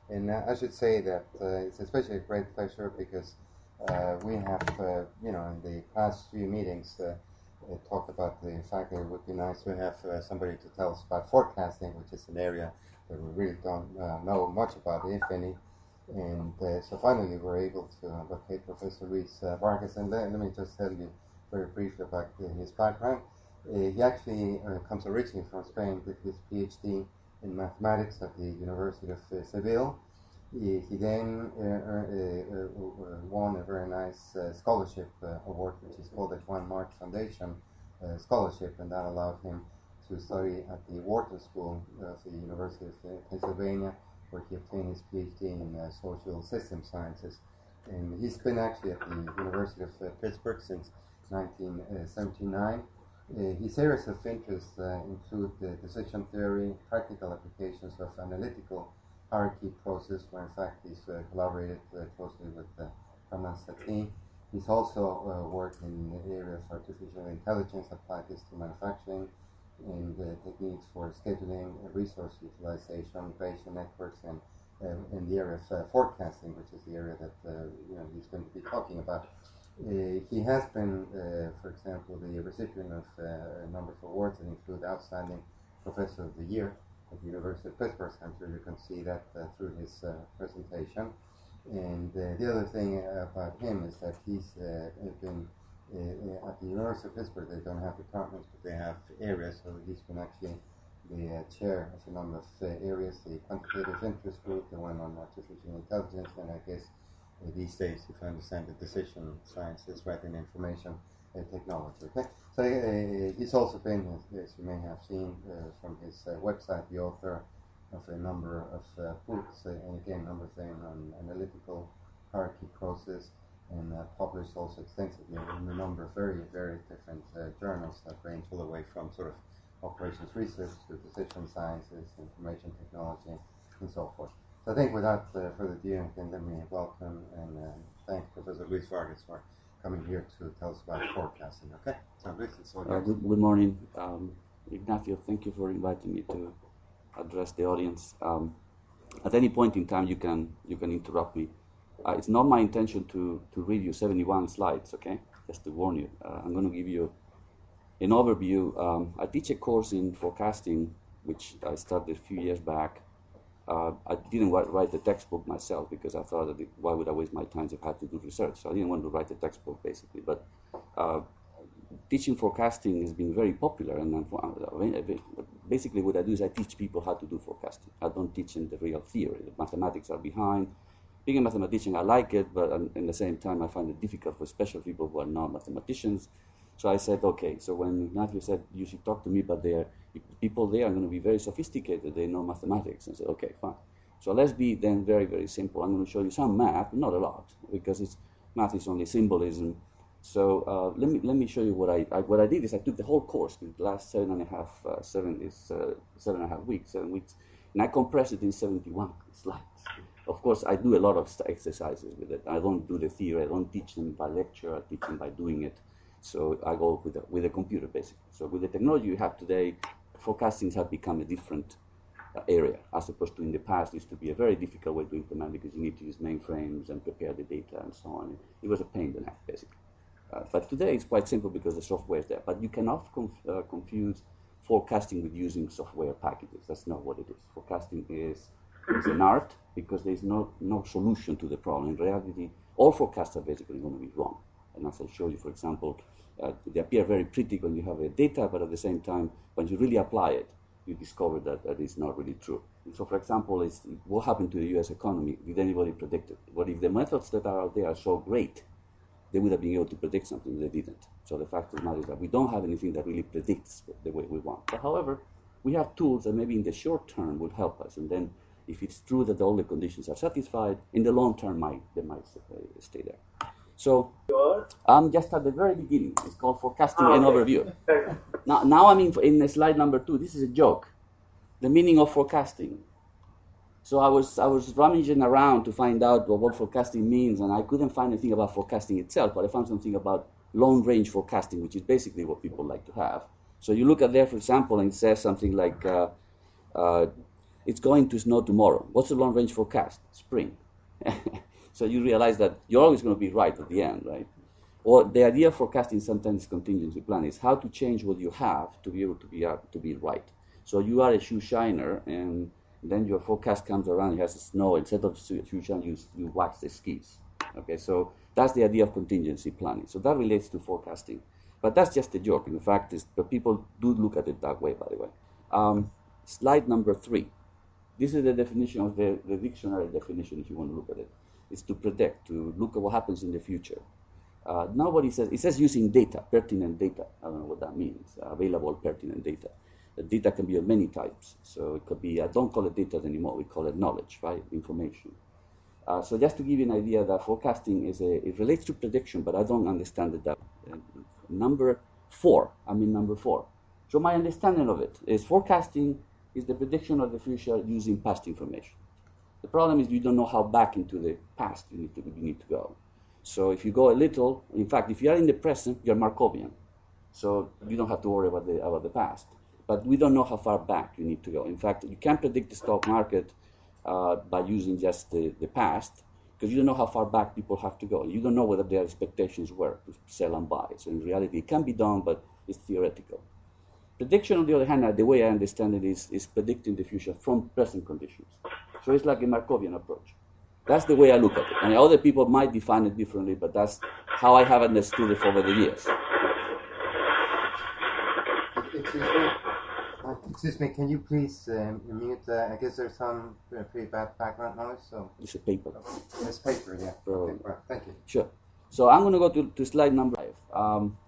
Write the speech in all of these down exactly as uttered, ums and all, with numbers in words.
And uh, I should say that uh, it's especially a great pleasure because uh, we have, uh, you know, in the past few meetings, uh, uh, talked about the fact that it would be nice to have uh, somebody to tell us about forecasting, which is an area that we really don't uh, know much about, if any. And uh, so finally we're able to locate Professor Luis uh, Vargas. And let, let me just tell you very briefly about uh, his background. Uh, he actually uh, comes originally from Spain, did his PhD in mathematics at the University of uh, Seville. He, he then uh, uh, uh, won a very nice uh, scholarship uh, award, which is called the Juan March Foundation uh, Scholarship, and that allowed him to study at the Wharton School of the University of uh, Pennsylvania, where he obtained his PhD in uh, social system sciences. And he's been actually at the University of uh, Pittsburgh since nineteen seventy-nine. Uh, his areas of interest uh, include uh, decision theory, practical applications of analytical hierarchy process, where in fact he's uh, collaborated uh, closely with uh, Thomas Satie. He's also uh, worked in the area of artificial intelligence, applied this to manufacturing, and uh, techniques for scheduling, uh, resource utilization, Bayesian networks, and uh, in the area of uh, forecasting, which is the area that uh, you know he's going to be talking about. Uh, he has been, uh, for example, the recipient of uh, a number of awards that include Outstanding Professor of the Year at the University of Pittsburgh. I'm sure you can see that uh, through his uh, presentation. And uh, the other thing about him is that he's uh, been uh, at the University of Pittsburgh. They don't have departments, but they have areas. So he's been actually the uh, chair of a number of uh, areas: the quantitative interest group, the one on artificial intelligence, and I guess uh, these days, if I understand, the decision sciences, right, and information uh, technology. Okay, so uh, he's also been, as, as you may have seen uh, from his uh, website, the author of a number of uh, books, uh, and again, a number of them on analytical hierarchy process, and uh, published also extensively in a number of very, very different uh, journals that range all the way from sort of operations research to decision sciences, information technology, and so forth. So I think without uh, further ado, again, let me welcome and uh, thank Professor Luis Vargas for coming here to tell us about forecasting. Okay, so Luis, it's all yours. Uh, good, good morning, um, Ignacio. Thank you for inviting me to address the audience. Um, at any point in time, you can you can interrupt me. Uh, it's not my intention to to read you seventy-one slides. Okay, just to warn you. Uh, I'm going to give you an overview. Um, I teach a course in forecasting, which I started a few years back. Uh, I didn't write the textbook myself because I thought that it, why would I waste my time if I had to do research? So I didn't want to write a textbook, basically. But uh, teaching forecasting has been very popular, and uh, basically what I do is I teach people how to do forecasting. I don't teach them the real theory. The mathematics are behind. Being a mathematician, I like it, but at the same time, I find it difficult for special people who are not mathematicians. So I said, okay, so when Ignacio said you should talk to me, but they're, people there are going to be very sophisticated, they know mathematics. And I said, okay, fine. So let's be then very, very simple. I'm going to show you some math, not a lot, because it's, math is only symbolism. So uh, let me let me show you what I, I what I did is I took the whole course, the last seven and a half, uh, seven is uh, seven and a half weeks, seven weeks, and I compressed it in seventy-one slides. Of course, I do a lot of exercises with it. I don't do the theory. I don't teach them by lecture. I teach them by doing it. So I go with a, with a computer, basically. So with the technology you have today, forecastings have become a different uh, area, as opposed to in the past. It used to be a very difficult way to implement because you need to use mainframes and prepare the data and so on. It was a pain in the neck, basically. Uh, but today it's quite simple because the software is there. But you cannot conf uh, confuse forecasting with using software packages. That's not what it is. Forecasting is, is an art because there is no, no solution to the problem. In reality, all forecasts are basically going to be wrong. And as I'll show you, for example, uh, they appear very pretty when you have a data, but at the same time, when you really apply it, you discover that that is not really true. And so, for example, it's, what happened to the U S economy? Did anybody predict it? But if the methods that are out there are so great, they would have been able to predict something they didn't. So the fact of the matter is that we don't have anything that really predicts the way we want. But however, we have tools that maybe in the short term would help us. And then if it's true that all the conditions are satisfied, in the long term, might, they might uh, stay there. So I'm just at the very beginning. It's called forecasting oh, okay. An overview. now, now I'm in, in slide number two. This is a joke. The meaning of forecasting. So I was I was rummaging around to find out what, what forecasting means, and I couldn't find anything about forecasting itself, but I found something about long-range forecasting, which is basically what people like to have. So you look at there, for example, and it says something like uh, uh, it's going to snow tomorrow. What's the long-range forecast? Spring. So you realize that you're always going to be right at the end, right? Or the idea of forecasting sometimes is contingency plan is how to change what you have to be able to be uh, to be right. So you are a shoe shiner, and then your forecast comes around, it has snow. Instead of shoe shine, you, you wax the skis. Okay, so that's the idea of contingency planning. So that relates to forecasting. But that's just a joke. In fact, is, but people do look at it that way, by the way. Um, slide number three. This is the definition of the, the dictionary definition, if you want to look at it. It's to predict, to look at what happens in the future. Uh, nobody says, it says using data, pertinent data. I don't know what that means, uh, available pertinent data. The data can be of many types. So it could be, I don't call it data anymore, we call it knowledge, right? Information. Uh, so just to give you an idea that forecasting is a, it relates to prediction, but I don't understand it that way. Uh, number four, I mean number four. So my understanding of it is forecasting is the prediction of the future using past information. The problem is you don't know how back into the past you need to, you need to go. So if you go a little, in fact, if you are in the present, you're Markovian. So you don't have to worry about the, about the past. But we don't know how far back you need to go. In fact, you can't predict the stock market uh, by using just the, the past, because you don't know how far back people have to go. You don't know whether their expectations were to sell and buy. So in reality, it can be done, but it's theoretical. Prediction, on the other hand, the way I understand it is, is predicting the future from present conditions. So it's like a Markovian approach. That's the way I look at it. And other people might define it differently, but that's how I have understood it over the years. Excuse me, uh, excuse me, can you please um, mute, uh, I guess there's some uh, pretty bad background noise, so... It's a paper. It's paper, yeah. Probably. Okay, well, thank you. Sure. So I'm going to go to, to slide number five. Um,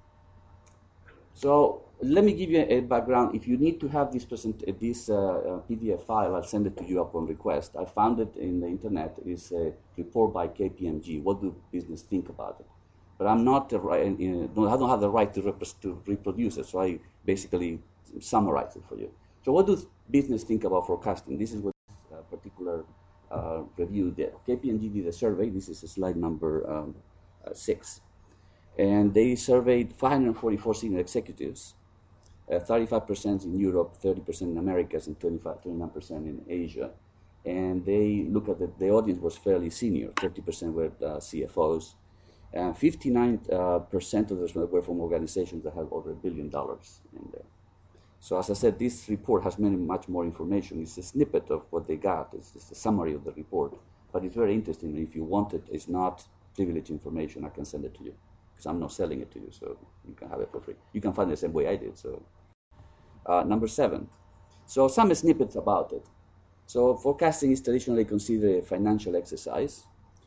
so let me give you a, a background. If you need to have this present, uh, this uh, uh, P D F file, I'll send it to you upon request. I found it in the internet. It's a report by K P M G. What do business think about it? But I'm not, uh, I don't have the right to, rep to reproduce it, so I basically summarize it for you. So what does business think about forecasting? This is what this uh, particular uh, review did. K P M G did a survey. This is slide number um, uh, six. And they surveyed five hundred forty-four senior executives, uh, thirty-five percent in Europe, thirty percent in Americas, and twenty-five, twenty-nine percent in Asia. And they look at the, the audience was fairly senior. thirty percent were uh, C F Os. And fifty-nine percent uh, of those were from organizations that have over a billion dollars in there. So as I said, this report has many, much more information. It's a snippet of what they got. It's just a summary of the report. But it's very interesting. If you want it, it's not privileged information. I can send it to you, because I'm not selling it to you, so you can have it for free. You can find it the same way I did. So uh, number seven. So some snippets about it. So forecasting is traditionally considered a financial exercise,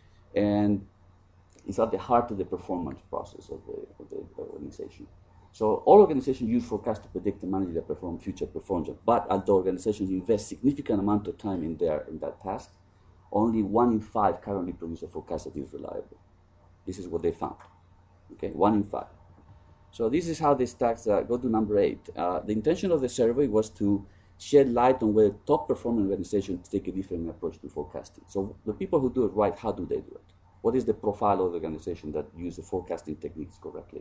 and it's at the heart of the performance process of the, of the organization. So all organizations use forecasts to predict and manage their perform, future performance, but although organizations invest significant amount of time in, their, in that task, only one in five currently produce a forecast that is reliable. This is what they found. Okay, one in five. So this is how the stacks uh, go to number eight. Uh, the intention of the survey was to shed light on whether top performing organizations take a different approach to forecasting. So the people who do it right, how do they do it? What is the profile of the organization that use the forecasting techniques correctly?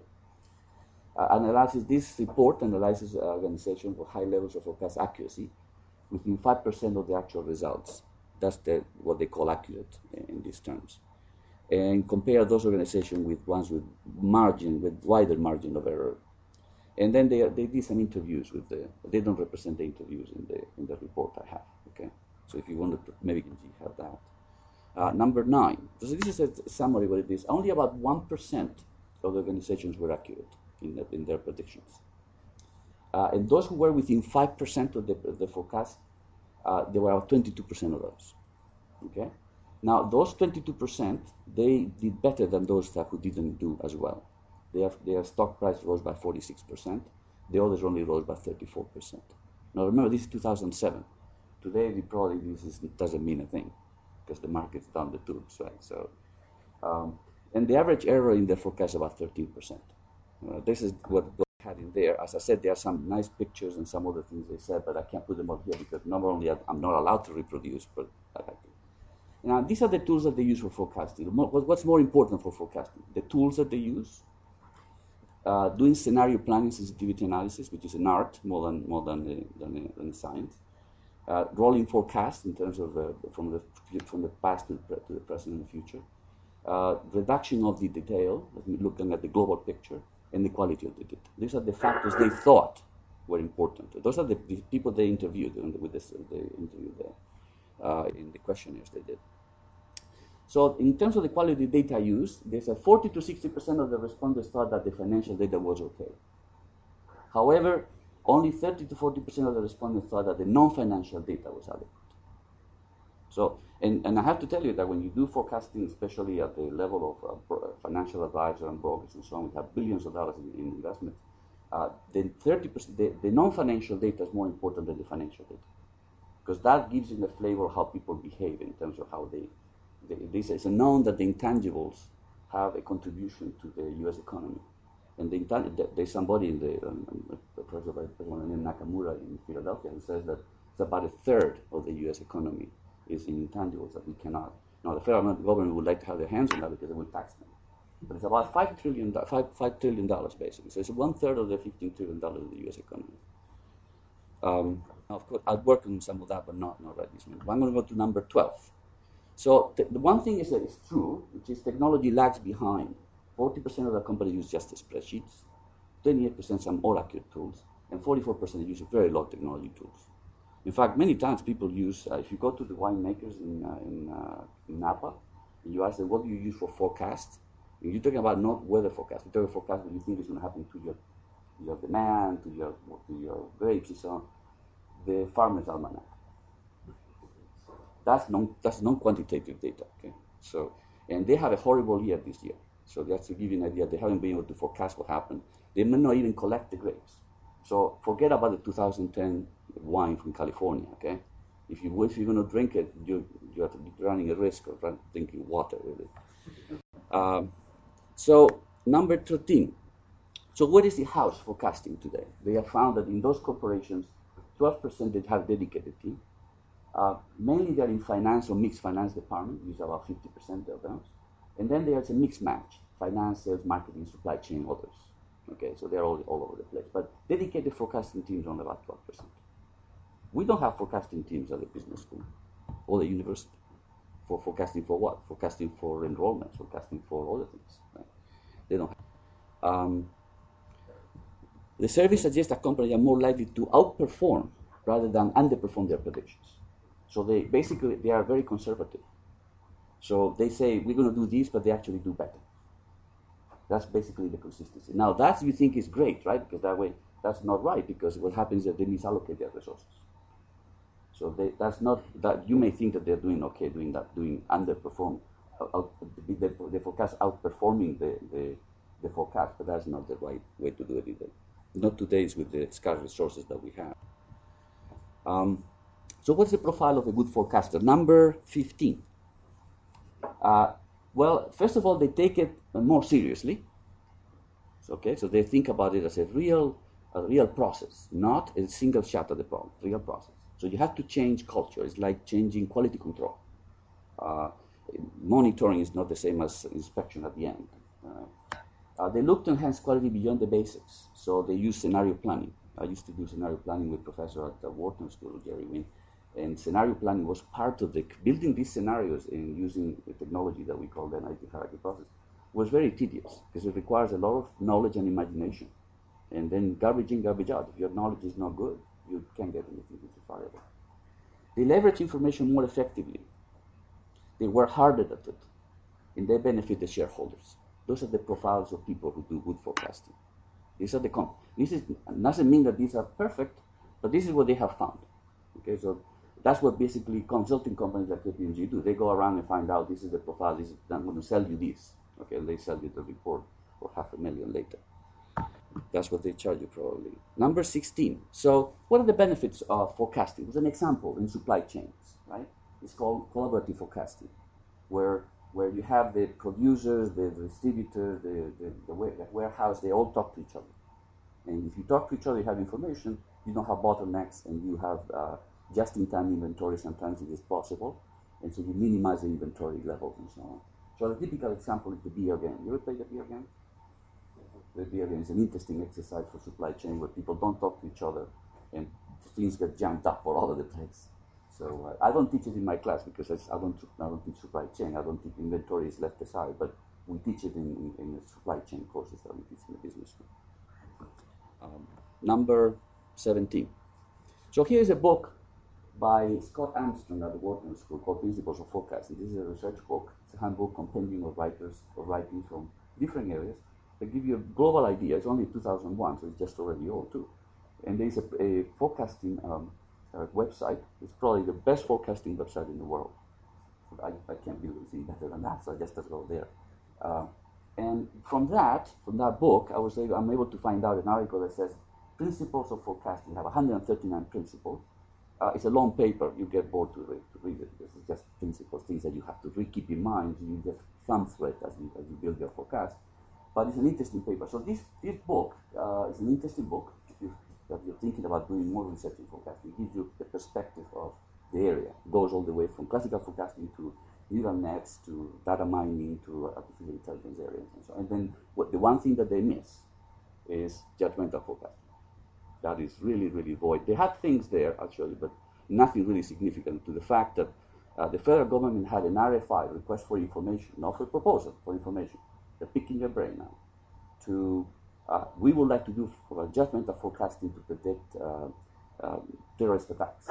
Uh, analyzes this report analyzes uh, organizations with high levels of forecast accuracy within five percent of the actual results. That's the, what they call accurate in these terms. And compare those organizations with ones with margin, with wider margin of error. And then they, they did some interviews with the, they don't represent the interviews in the, in the report I have, okay? So if you wanted to, maybe you can have that. Uh, number nine, so this is a summary of what it is. Only about one percent of the organizations were accurate in, the, in their predictions. Uh, and those who were within five percent of the, the forecast, uh, there were twenty-two percent of those, okay? Now, those twenty-two percent, they did better than those that who didn't do as well. Their, their stock price rose by forty-six percent. The others only rose by thirty-four percent. Now, remember, this is two thousand seven. Today, probably this is, doesn't mean a thing, because the market's down the tubes, right? So, um, and the average error in their forecast is about thirteen percent. Uh, this is what I had in there. As I said, there are some nice pictures and some other things they said, but I can't put them up here because not only I'm not allowed to reproduce, but I have to. Now, these are the tools that they use for forecasting. What's more important for forecasting? The tools that they use, uh, doing scenario planning, sensitivity analysis, which is an art more than more than a, than a, than a science, uh, rolling forecast in terms of the, from the from the past to the, to the present and the future, uh, reduction of the detail, looking at the global picture, and the quality of the data. These are the factors they thought were important. Those are the, the people they interviewed with this, the interview there, uh, in the questionnaires they did. So in terms of the quality data used, there's a forty to sixty percent of the respondents thought that the financial data was okay. However, only thirty to forty percent of the respondents thought that the non-financial data was adequate. So, and, and I have to tell you that when you do forecasting, especially at the level of uh, financial advisor and brokers and so on, we have billions of dollars in, in investment, uh, then thirty percent, the, the non-financial data is more important than the financial data. Because that gives you a flavor of how people behave in terms of how they, they this is known that the intangibles have a contribution to the U S economy. And the, there's somebody in the, um, the president named Nakamura in Philadelphia who says that it's about a third of the U S economy is in intangibles that we cannot. Now, the federal government would like to have their hands on that because they will tax them. But it's about five trillion, five, five trillion dollars basically. So it's one third of the fifteen trillion dollars of the U S economy. Um, now, of course, I'd work on some of that, but not, not right this minute. But I'm going to go to number twelve. So the one thing is that it's true, which is technology lags behind. forty percent of the companies use just spreadsheets, twenty-eight percent some all-accurate tools, and forty-four percent use very low technology tools. In fact, many times people use, uh, if you go to the winemakers in, uh, in, uh, in Napa, and you ask them, what do you use for forecast? And you're talking about not weather forecast, you're talking forecast what you think is going to happen to your, your demand, to your, to your grapes and so on. The Farmer's Almanac. That's non, that's non-quantitative data, okay? So, and they had a horrible year this year. So that's to give you an idea, they haven't been able to forecast what happened. They may not even collect the grapes. So forget about the two thousand ten wine from California, okay? If, you, if you're going to drink it, you're, you're running a risk of drinking water, really. Um, so number thirteen. So what is the house forecasting today? They have found that in those corporations, twelve percent that have dedicated team. Uh, mainly they're in finance or mixed finance department, use about fifty percent of them. And then there's a mixed match, finance, sales, marketing, supply chain, others. Okay, so they're all, all over the place. But dedicated forecasting teams on about twelve percent. We don't have forecasting teams at the business school or the university. For forecasting for what? Forecasting for enrollments, forecasting for other things. Right? They don't have. Um, the survey suggests that companies are more likely to outperform rather than underperform their predictions. So they basically, they are very conservative. So they say, we're going to do this, but they actually do better. That's basically the consistency. Now, that you think is great, right? Because that way, that's not right, because what happens is that they misallocate their resources. So they, that's not, that you may think that they're doing okay, doing that, doing underperform, out, they, they forecast outperforming the, the, the forecast, but that's not the right way to do it either. Not today, with the scarce resources that we have. Um, so what's the profile of a good forecaster? Number fifteen. Uh, well, first of all, they take it more seriously. So, okay, so they think about it as a real, a real process, not a single shot at the problem. Real process. So you have to change culture. It's like changing quality control. Uh, monitoring is not the same as inspection at the end. Uh, uh, they look to enhance quality beyond the basics. So they use scenario planning. I used to do scenario planning with professor at the Wharton School, Jerry Wynn. And scenario planning was part of the building these scenarios and using the technology that we call the analytic hierarchy process was very tedious because it requires a lot of knowledge and imagination. And then garbage in, garbage out. If your knowledge is not good, you can't get anything verifiable. They leverage information more effectively. They work harder at it, and they benefit the shareholders. Those are the profiles of people who do good forecasting. These are the comp. This is, doesn't mean that these are perfect, but this is what they have found. Okay, so that's what basically consulting companies like K P M G do. They go around and find out this is the profile. This is, I'm going to sell you this. Okay, and they sell you the report for half a million later. That's what they charge you probably. Number sixteen. So what are the benefits of forecasting? There's an example in supply chains, right? It's called collaborative forecasting, where where you have the producers, the distributors, the, the, the warehouse, they all talk to each other. And if you talk to each other, you have information, you don't have bottlenecks, and you have uh, just-in-time inventory sometimes it is possible, and so you minimize the inventory levels and so on. So the typical example is the beer game. You ever play the beer game? The beer game is an interesting exercise for supply chain where people don't talk to each other and things get jammed up all over the place. So uh, I don't teach it in my class because I, I don't I don't teach supply chain. I don't teach inventory is left aside, but we teach it in, in, in the supply chain courses that we teach in the business school. Um, number seventeen. So here is a book by Scott Armstrong at the Wharton School called Principles of Forecasting. This is a research book. It's a handbook compendium of writers of writing from different areas. They give you a global idea. It's only two thousand one, so it's just already old too. And there's a, a forecasting um, uh, website. It's probably the best forecasting website in the world. I, I can't build anything better than that, so I just go there. Uh, and from that, from that book, I was able, I'm able to find out an article that says Principles of Forecasting. You have one hundred thirty-nine principles. Uh, it's a long paper. You get bored to read, to read it because it's just principles, things that you have to re- keep in mind. You just thumb through it as you, as you build your forecast. But it's an interesting paper. So this, this book uh, is an interesting book. If you, if you're thinking about doing more research in forecasting, it gives you the perspective of the area. It goes all the way from classical forecasting to neural nets to data mining to artificial intelligence areas and so on. And then what, the one thing that they miss is judgmental forecasting. That is really, really void. They had things there, actually, but nothing really significant to the fact that uh, the federal government had an R F I, request for information, not for proposal, for information. They're picking your brain now. To uh, we would like to do for judgmental forecasting to predict uh, um, terrorist attacks.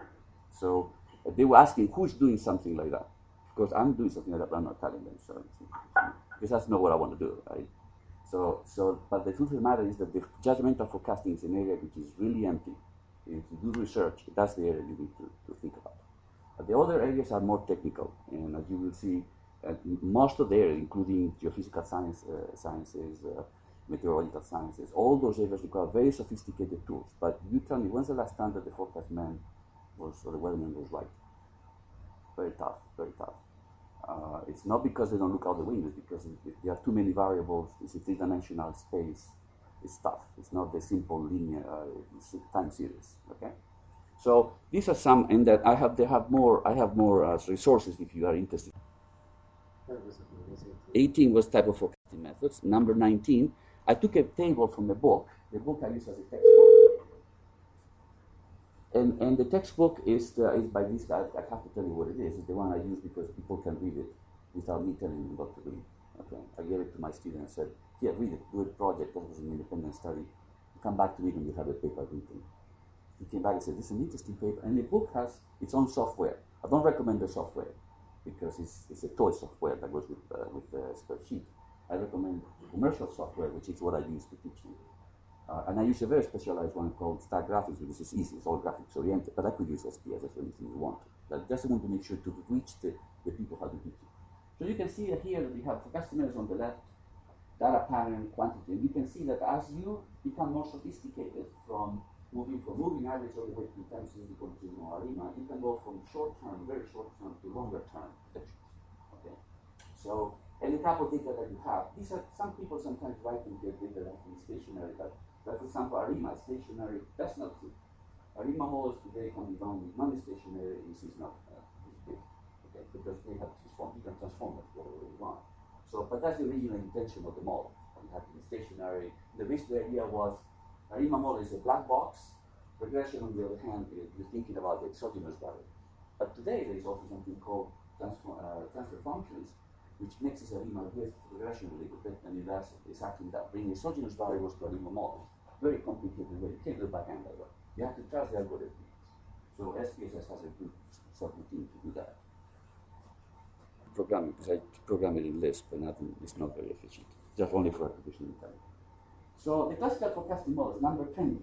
So uh, they were asking who's doing something like that. Of course, I'm doing something like that, but I'm not telling them. So because that's not what I want to do, right? So, so, but the truth of the matter is that the judgmental forecasting is an area which is really empty. If you do research, that's the area you need to, to think about. But the other areas are more technical, and as you will see, uh, most of the areas, including geophysical science, uh, sciences, uh, meteorological sciences, all those areas require very sophisticated tools. But you tell me, when's the last time that the forecast man was, or the weatherman was right? Very tough, very tough. Uh, it's not because they don't look out the windows, because if there are too many variables, it's a three-dimensional space, it's tough. It's not the simple linear uh, time series. Okay, so these are some, and that I have. They have more. I have more uh, resources if you are interested. eighteen was type of forecasting methods. Number nineteen, I took a table from the book. The book I use as a textbook. And, and the textbook is, uh, is by this guy. I have to tell you what it is. It's the one I use because people can read it without me telling them what to read. Okay, I gave it to my student and said, here, read it, do a project. That was an independent study. You come back to me when you have a paper written. He came back and said, this is an interesting paper. And the book has its own software. I don't recommend the software because it's, it's a toy software that goes with, uh, with the spreadsheet. I recommend commercial software, which is what I use to teach you. Uh, and I use a very specialized one called Star Graphics, which is easy, it's all graphics oriented, but I could use S P S S or anything you want. But just want to make sure to reach the, the people how to teach it. So you can see here that we have forecasting methods on the left, data pattern, quantity, and you can see that as you become more sophisticated from moving from moving average all the way to time series equal to ARIMA, you can go from short term, very short term, to longer term predictions. Okay. So, and the type of data that you have, these are, some people sometimes write in their data like in stationary, but But for example, ARIMA, stationary, that's not true. ARIMA models today can be done with non-stationary is not uh, big, okay, because they have transformed, you can transform it whatever you want. So, but that's the original intention of the model. You have to be stationary. The risk idea was ARIMA model is a black box. Regression, on the other hand, you're thinking about the exogenous variable. But today there is also something called transfer, uh, transfer functions, which mixes ARIMA with regression a little bit, and it does exactly that, bring exogenous variables to ARIMA models. Very complicated way. You can't do backend that way. You have to trust the algorithm. So S P S S has a good subroutine to do that. Programming, because I program it in Lisp, and that is not very efficient. Just only for artificial intelligence. So the classical forecasting models, number twenty,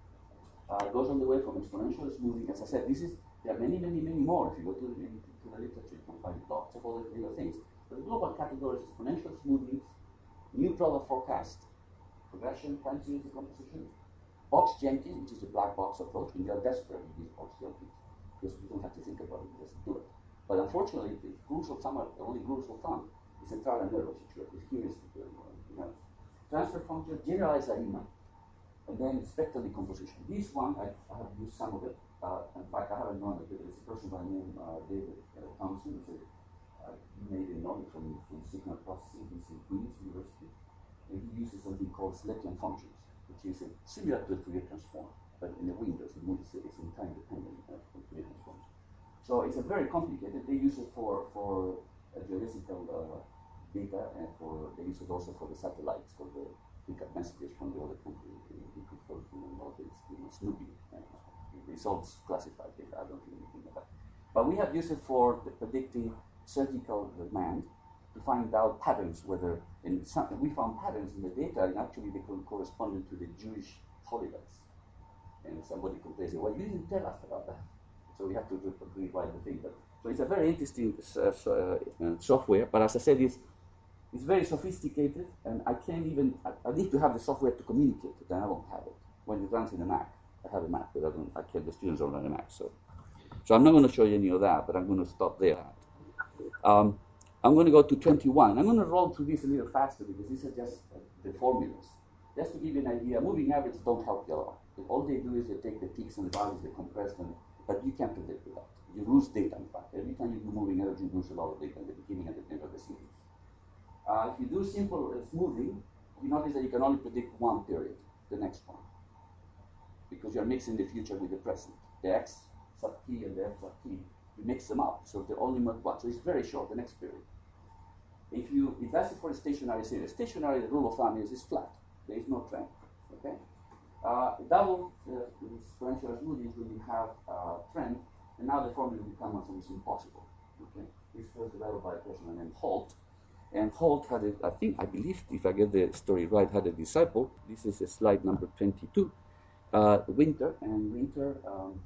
uh, goes all the way from exponential smoothing. As I said, this is there are many, many, many more. If you go to the, to the literature, you can find lots of other little things. But the global category is exponential smoothing, new product forecast, progression, time series decomposition, Box Jenkins, which is the black box approach. When you're desperate, you use Box Jenkins because you don't have to think about it, you just do it. But unfortunately, the rules of thumb are the only rules of thumb. It's a trial and error situation. It's heuristic. You know, transfer function, generalized ARIMA, and then spectral decomposition. This one, I, I have used some of it. Uh, in fact, I haven't known it, but there's a person by the name uh, David uh, Thompson, who's a, uh, he made a knowledge from, from signal processing. He's in Queen's University. And he uses something called Selectient functions, which is a, similar to a Fourier transform, but in the Windows, it moves it's in time dependent uh, from Fourier transforms. So it's a very complicated. They use it for for uh, geodesical uh, data, and for they use it also for the satellites, for the pickup messages from the other country. They prefer to know this, you know, Snoopy. Uh, it's all classified data. I don't think anything about it. But we have used it for the predicting surgical demand to find out patterns. Whether in some, we found patterns in the data, and actually they corresponded to the Jewish holidays. And somebody could say, "Well, you didn't tell us about that." So we have to rewrite the thing. But, so it's a very interesting uh, so, uh, software, but as I said, it's, it's very sophisticated, and I can't even, I, I need to have the software to communicate it, and I don't have it. When it runs in a Mac, I have a Mac, but I don't, I can't, the students don't run a Mac. So, so I'm not going to show you any of that, but I'm going to stop there. Um, I'm going to go to twenty-one. I'm going to roll through this a little faster because these are just uh, the formulas. Just to give you an idea, moving averages don't help you a lot. All they do is they take the peaks and valleys, they compress them, but you can't predict that. You lose data, in fact. Every time you do moving average, you lose a lot of data at the beginning and the end of the series. Uh, if you do simple uh, smoothing, you notice that you can only predict one period, the next one, because you're mixing the future with the present. The x sub t and the f sub t, you mix them up, so they're only one. So it's very short, the next period. If you, if that's for a stationary series, stationary, the rule of thumb is, is flat. There is no trend, okay? Uh, double uh, exponential smoothing is when you have a uh, trend, and now the formula becomes almost impossible. Okay, this was developed by a person named Holt, and Holt had, a, I think, I believe, if I get the story right, had a disciple. This is a slide number twenty-two. Uh, Winter and Winter. Um,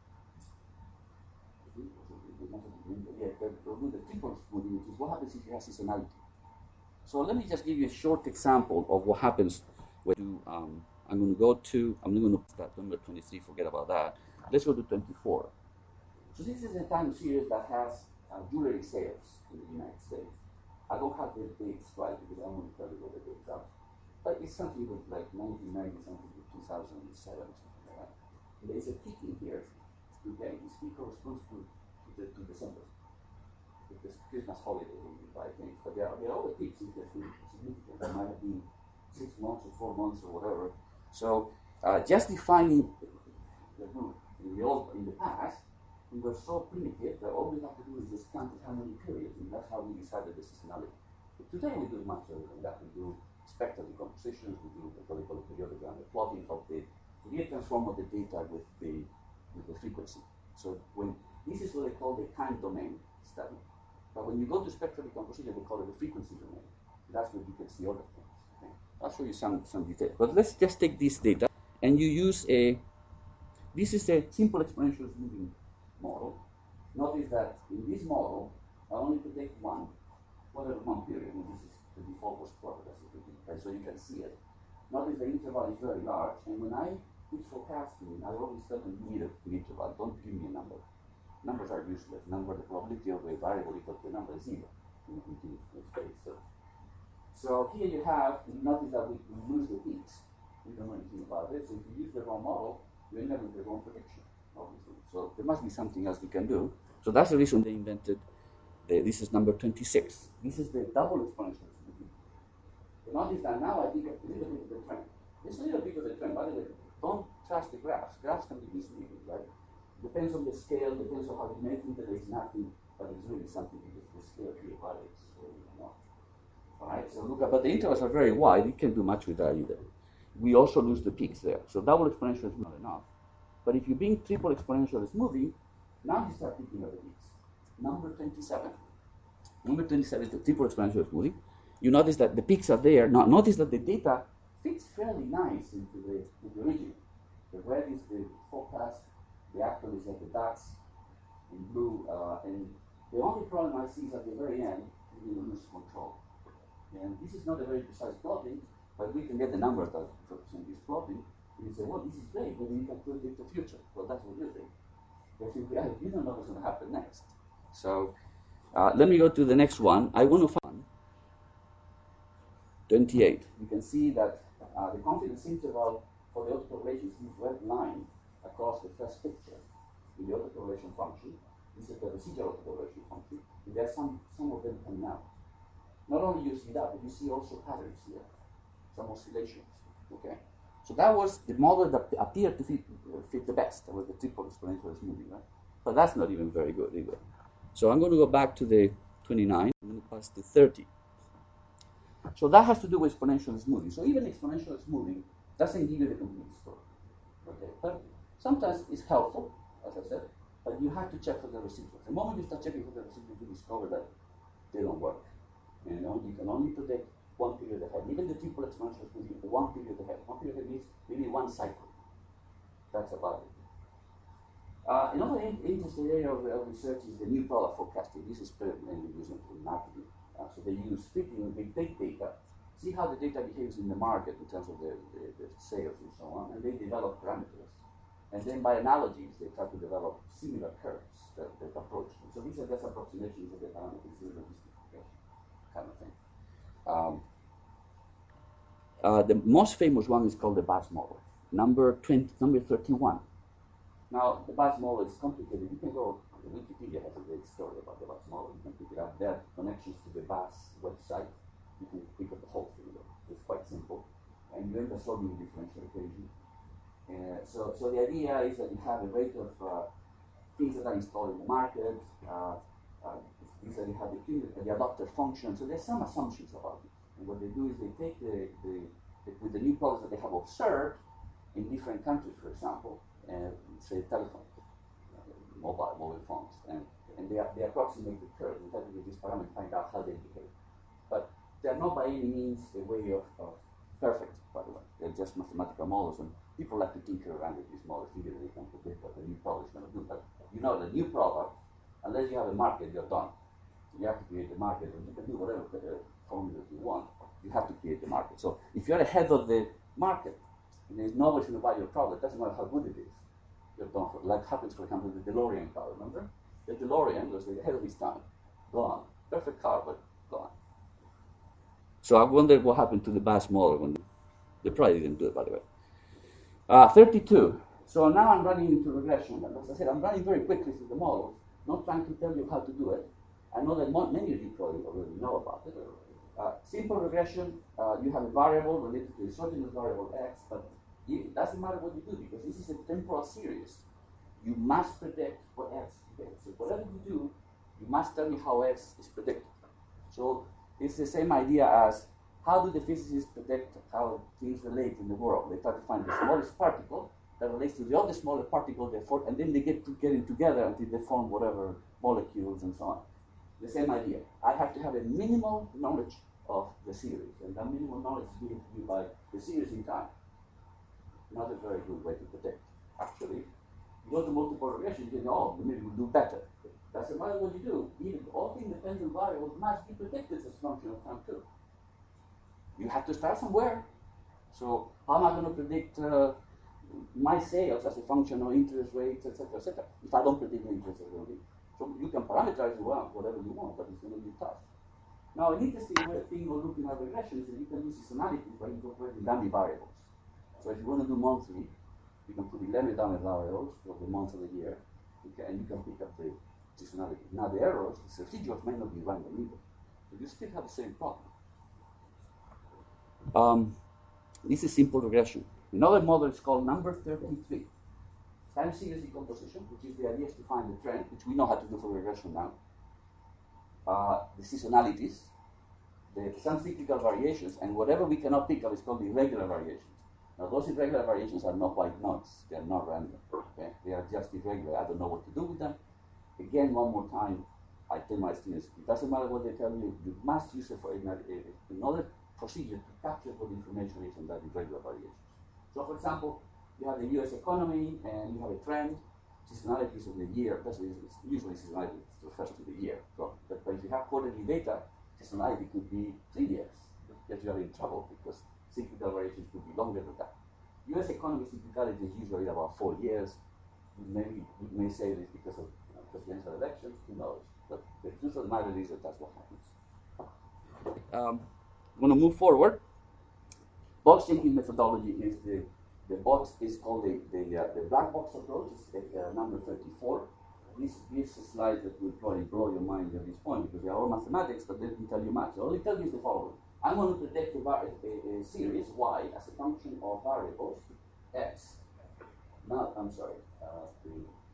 yeah, the, the triple smoothing, which is what happens if you have seasonality. So let me just give you a short example of what happens when you. Um, I'm going to go to, I'm going to start number twenty-three, forget about that. Let's go to twenty-four. So this is a time series that has uh, jewelry sales in the United States. I don't have the dates right because I want to tell you what the dates are. But it's something with like nineteen ninety, something with two thousand seven, something like that. And there's a peak in here. Okay, this peak corresponds to, to, the, to December. Because Christmas holiday, we buy things. But there are, there are other peaks in here significant. There might have been six months or four months or whatever. So uh, just defining the group in the old, in the past, we were so primitive that all we have to do is just count how many periods, and that's how we decided the seasonality. But today we do much better than that. We do spectral decompositions, we do what we call periodogram, the plotting of the Fourier transform of the data with the with the frequency. So when this is what they call the time domain study. But when you go to spectral decomposition, they call it the frequency domain. That's where you can see all the things. Okay? I'll show you some, some details. But let's just take this data, and you use a, this is a simple exponential smoothing model. Notice that in this model, I only predict one, whatever one period, and this is the default was plotted as a predict, right? So you can see it. Notice the interval is very large, and when I pitch forecasting, I always tell them you need an interval, don't give me a number. Numbers are useless. Number, the probability of a variable equal to a number is zero in a continuous space. So, so here you have, you notice that we, we lose the peaks. We don't know anything about it. So if you use the wrong model, you end up with the wrong prediction, obviously. So there must be something else we can do. So that's the reason they invented, the, this is number twenty-six. This is the double exponential smoothing. So notice that now I think a little bit of the trend. It's a little bit of the trend. By the way, don't trust the graphs. Graphs can be misleading, right? Depends on the scale, depends on how you make it, there is nothing, but it's really something because the scale here varies. So, you know. Alright, so look at, but the intervals are very wide, you can't do much with that either. We also lose the peaks there. So double exponential is not enough. But if you bring triple exponential smoothing, now you start picking up the peaks. Number twenty-seven. Number twenty-seven is the triple exponential smoothing. You notice that the peaks are there. Now notice that the data fits fairly nice into the, into the region. The red is the forecast. The actual is at the dots in blue, uh, and the only problem I see is at the very end, you will lose control. And this is not a very precise plotting, but we can get the numbers that represent this plotting. And you say, well, this is great, maybe you can predict the future. Well, that's what you think. But in reality, you don't know what's going to happen next. So uh, let me go to the next one. I want to find twenty-eight. You can see that uh, the confidence interval for the autocorrelation is this red line across the first picture in the autocorrelation function. This is the residual autocorrelation function. And there are some, some of them coming out. Not only you see that, but you see also patterns here, some oscillations. Okay? So that was the model that appeared to fit, uh, fit the best. That was the triple exponential smoothing, right? But that's not even very good either. So I'm going to go back to the twenty-nine. I'm going to pass to thirty. So that has to do with exponential smoothing. So even exponential smoothing doesn't give you the complete story. Okay, but sometimes it's helpful, as I said, but you have to check for the residuals. The moment you start checking for the residuals, you discover that they don't work. You know, you can only predict one period ahead. Even the triple exponential smoothing, one period ahead. One period ahead means maybe one cycle. That's about it. Uh, another in interesting area of, of research is the new product forecasting. This is mainly used in marketing. Uh, so they use fitting, they take data, see how the data behaves in the market in terms of the, the, the sales and so on, and they develop parameters. And then by analogies, they try to develop similar curves that, that approach them. So these are just approximations of the parameters, similar distribution kind of thing. Um, uh, the most famous one is called the Bass model, number twenty, number thirty-one. Now, the Bass model is complicated. You can go, Wikipedia has a great story about the Bass model. You can pick it up. There are connections to the Bass website. You can pick up the whole thing. It's quite simple. And you end up solving a differential equation. Uh, so, so the idea is that you have a rate of uh, things that are installed in the market. Uh, uh, these are you have the, the adopter function. So there's some assumptions about it. And what they do is they take the, the, the with the new products that they have observed in different countries, for example, and say telephone, uh, mobile mobile phones, and and they they approximate the curve and try to get this parameter and find out how they behave. But they are not by any means a way of, of perfect, by the way. They're just mathematical models, and people like to tinker around with these models, thinking that they can predict what the new product is going to do. But you know, the new product, unless you have a market, you're done. So you have to create the market, and you can do whatever uh, formulas you want. You have to create the market. So if you're ahead of the market, and there's nobody going to buy your product, it doesn't matter how good it is. You're done for, like happens, for example, with the DeLorean car, remember? The DeLorean was ahead of its time. Gone. Perfect car, but gone. So I wondered what happened to the Bass model when they probably didn't do it, by the way. Uh, thirty-two. So now I'm running into regression. And as I said, I'm running very quickly through the models, not trying to tell you how to do it. I know that many of you probably already know about it. Uh, simple regression, uh, you have a variable related to a certain variable x, but it doesn't matter what you do because this is a temporal series. You must predict what x is. So whatever you do, you must tell me how x is predicted. So it's the same idea as how do the physicists predict how things relate in the world? They try to find the smallest particle that relates to the other smaller particle, therefore, and then they get to getting together until they form whatever molecules and so on. The same idea. I have to have a minimal knowledge of the series, and that minimal knowledge is given to you by the series in time. Not a very good way to predict. Actually, you go to multiple regression, you think, oh, maybe we'll do better. Doesn't matter what you do. Even all the independent variables must be predicted as a function of time too. You have to start somewhere. So how am I going to predict uh, my sales as a function of interest rates, et cetera, et cetera, if I don't predict the interest rate? So you can parameterize you want, whatever you want, but it's going to be tough. Now, an interesting thing of looking at regression is that you can use seasonality by incorporating dummy variables. So if you want to do monthly, you can put eleven dummy variables for the month of the year, okay, and you can pick up the seasonality. Now, the errors, the residuals may not be random either, but you still have the same problem. Um, this is simple regression. Another model is called number thirty-three. Time series decomposition, which is the idea is to find the trend, which we know how to do for regression now. Uh, the seasonalities, the some cyclical variations, and whatever we cannot pick up is called the irregular variations. Now, those irregular variations are not white noise. They are not random. Okay? They are just irregular. I don't know what to do with them. Again, one more time, I tell my students, it doesn't matter what they tell you, you must use it for another procedure to capture what the information is on that irregular variations. So, for example, you have the U S economy and you have a trend. Seasonalities of the year, that's usually seasonality refers to the year. So, but, but if you have quarterly data, seasonality could be three years. Yes, you are in trouble because cyclical variations could be longer than that. U S economy cyclicality is usually about four years. Maybe we may say this because of you know, presidential elections, who knows? But the truth of the matter is that that's what happens. Um, I'm going to move forward. Box thinking methodology is the the box is called the the, uh, the black box approach. It's uh, number thirty-four. This this is a slide that will probably blow your mind at this point because they are all mathematics, but they don't tell you much. They only tell you the following: I'm going to predict a, a, a series y as a function of variables x. Now I'm sorry, uh, the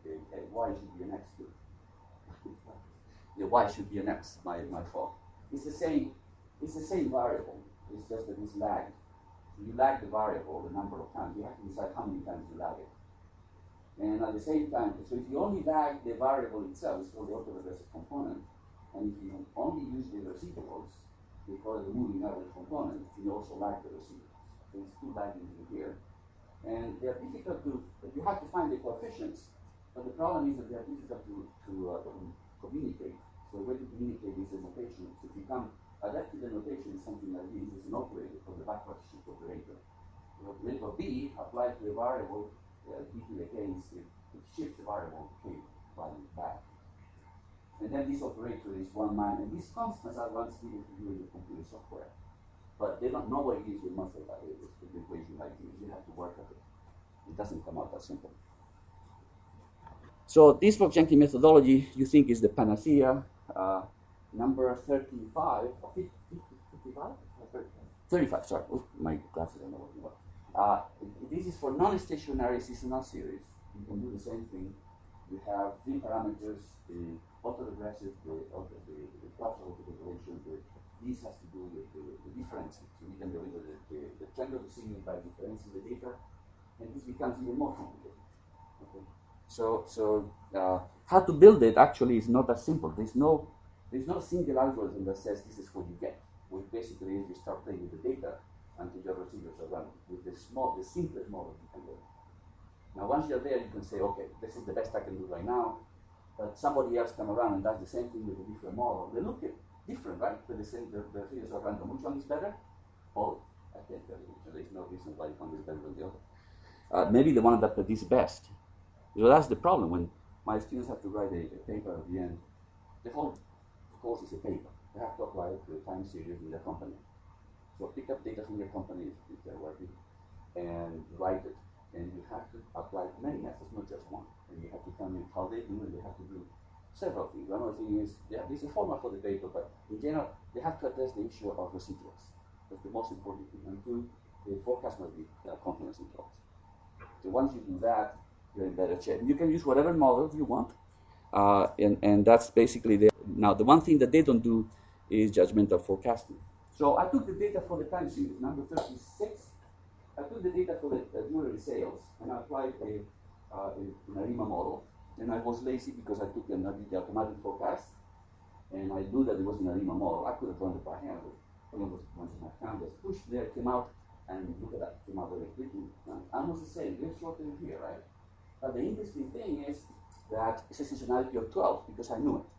okay, okay, y should be an x too. The y should be an x, my, my fault. It's the same, it's the same variable. It's just that it's lagged. You lag the variable the number of times. You have to decide how many times you lag it. And at the same time, so if you only lag the variable itself, it's called the autoregressive component. And if you only use the residuals, we call it the moving average component, you also lag the residuals. So it's two lagging in here. And they are difficult to, you have to find the coefficients, but the problem is that they are difficult to, to, uh, to communicate. So the way to communicate is the notation. So if you come, adaptive notation is something like this, it's an operator for the backward shift operator. The operator B applied to the variable uh, d to the k is it, it shifts the variable k value back. And then this operator is one minus, and these constants are once given to you in the computer software. But they don't, nobody gives you muscle value with the equation like this. You have to work at it. It doesn't come out that simple. So this Vogt-Jenkins methodology, you think, is the panacea. Uh, number thirty-five, or fifty-five? thirty-five, sorry. Oh, my glasses are not working well. Uh, this is for non-stationary seasonal series. You can do the same thing. You have three parameters, the autoregressive, the, the, the, the partial autocorrelation, the this has to do with the, the difference. So we can derive the, the, the trend of the signal by differencing the data, and this becomes even more complicated. Okay. So, so uh, how to build it actually is not that simple. There's no, there's no single algorithm that says this is what you get. What basically is you start playing with the data until your receivers are running with the small, the simplest model you can get. Now, once you're there, you can say, okay, this is the best I can do right now. But somebody else come around and does the same thing with a different model. They look at different, right? But the same, the, the figures are random. Which one is better? Oh, I can't tell you. There's no reason why one is better than the other. Uh, maybe the one that predicts best. So that's the problem. When my students have to write a, a paper at the end, the whole course is a paper. They have to apply it to a time series with a company. So pick up data from your company if they're working and write it. And you have to apply many methods, not just one. And you have to tell me how they do, and they have to do several things. One other thing is, yeah, there's a format for the paper, but in general, they have to address the issue of residuals. That's the most important thing. And two, the forecast must be uh, confidence intervals. So once you do that, you're in better shape. You can use whatever models you want, uh, and, and that's basically the. Now, the one thing that they don't do is judgmental forecasting. So I took the data for the time series, number thirty-six. I took the data for the uh, jewelry sales, and I applied a, uh, a, an ARIMA model. And I was lazy because I took an, uh, the automatic forecast, and I knew that it was an ARIMA model. I could have run it by hand, but it was once in my account, just pushed there, came out, and look at that, came out very quickly. And almost the same, let's short in here, right? But the interesting thing is that it's a seasonality of twelve, because I knew it.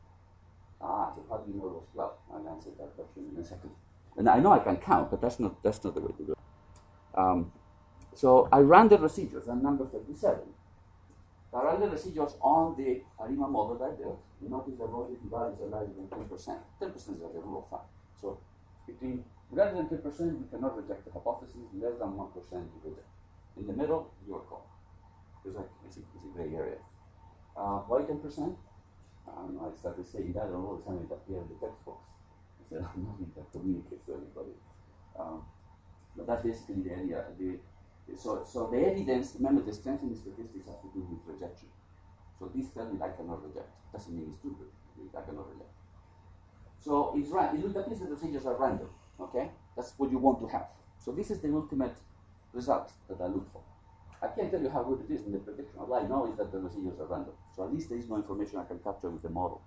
Ah, so how do you know it was twelve? I'll answer that question in a second. And I know I can count, but that's not that's not the way to do it. Um, so I ran the residuals, and number thirty-seven. I ran the residuals on the ARIMA model that I built. You notice that relative values are larger than ten percent. ten percent is the rule of thumb. So between greater than ten percent, you cannot reject the hypothesis. Less than one percent, you reject. In the middle, your call. It's like it's a, it's a gray area. Uh, why ten percent? I don't know. I started saying that, and all of a sudden it appeared in the textbooks. I said, I'm not going to communicate to anybody. Um, but that's basically the idea. The, so, so the evidence, remember, the strengthening statistics have to do with rejection. So this tells me I cannot reject. Doesn't mean it's stupid. I cannot reject. So it's right. It appears that the procedures are random. Okay, that's what you want to have. So this is the ultimate result that I look for. I can't tell you how good it is in the prediction. All I know is that the procedures are random. So at least there is no information I can capture with the model.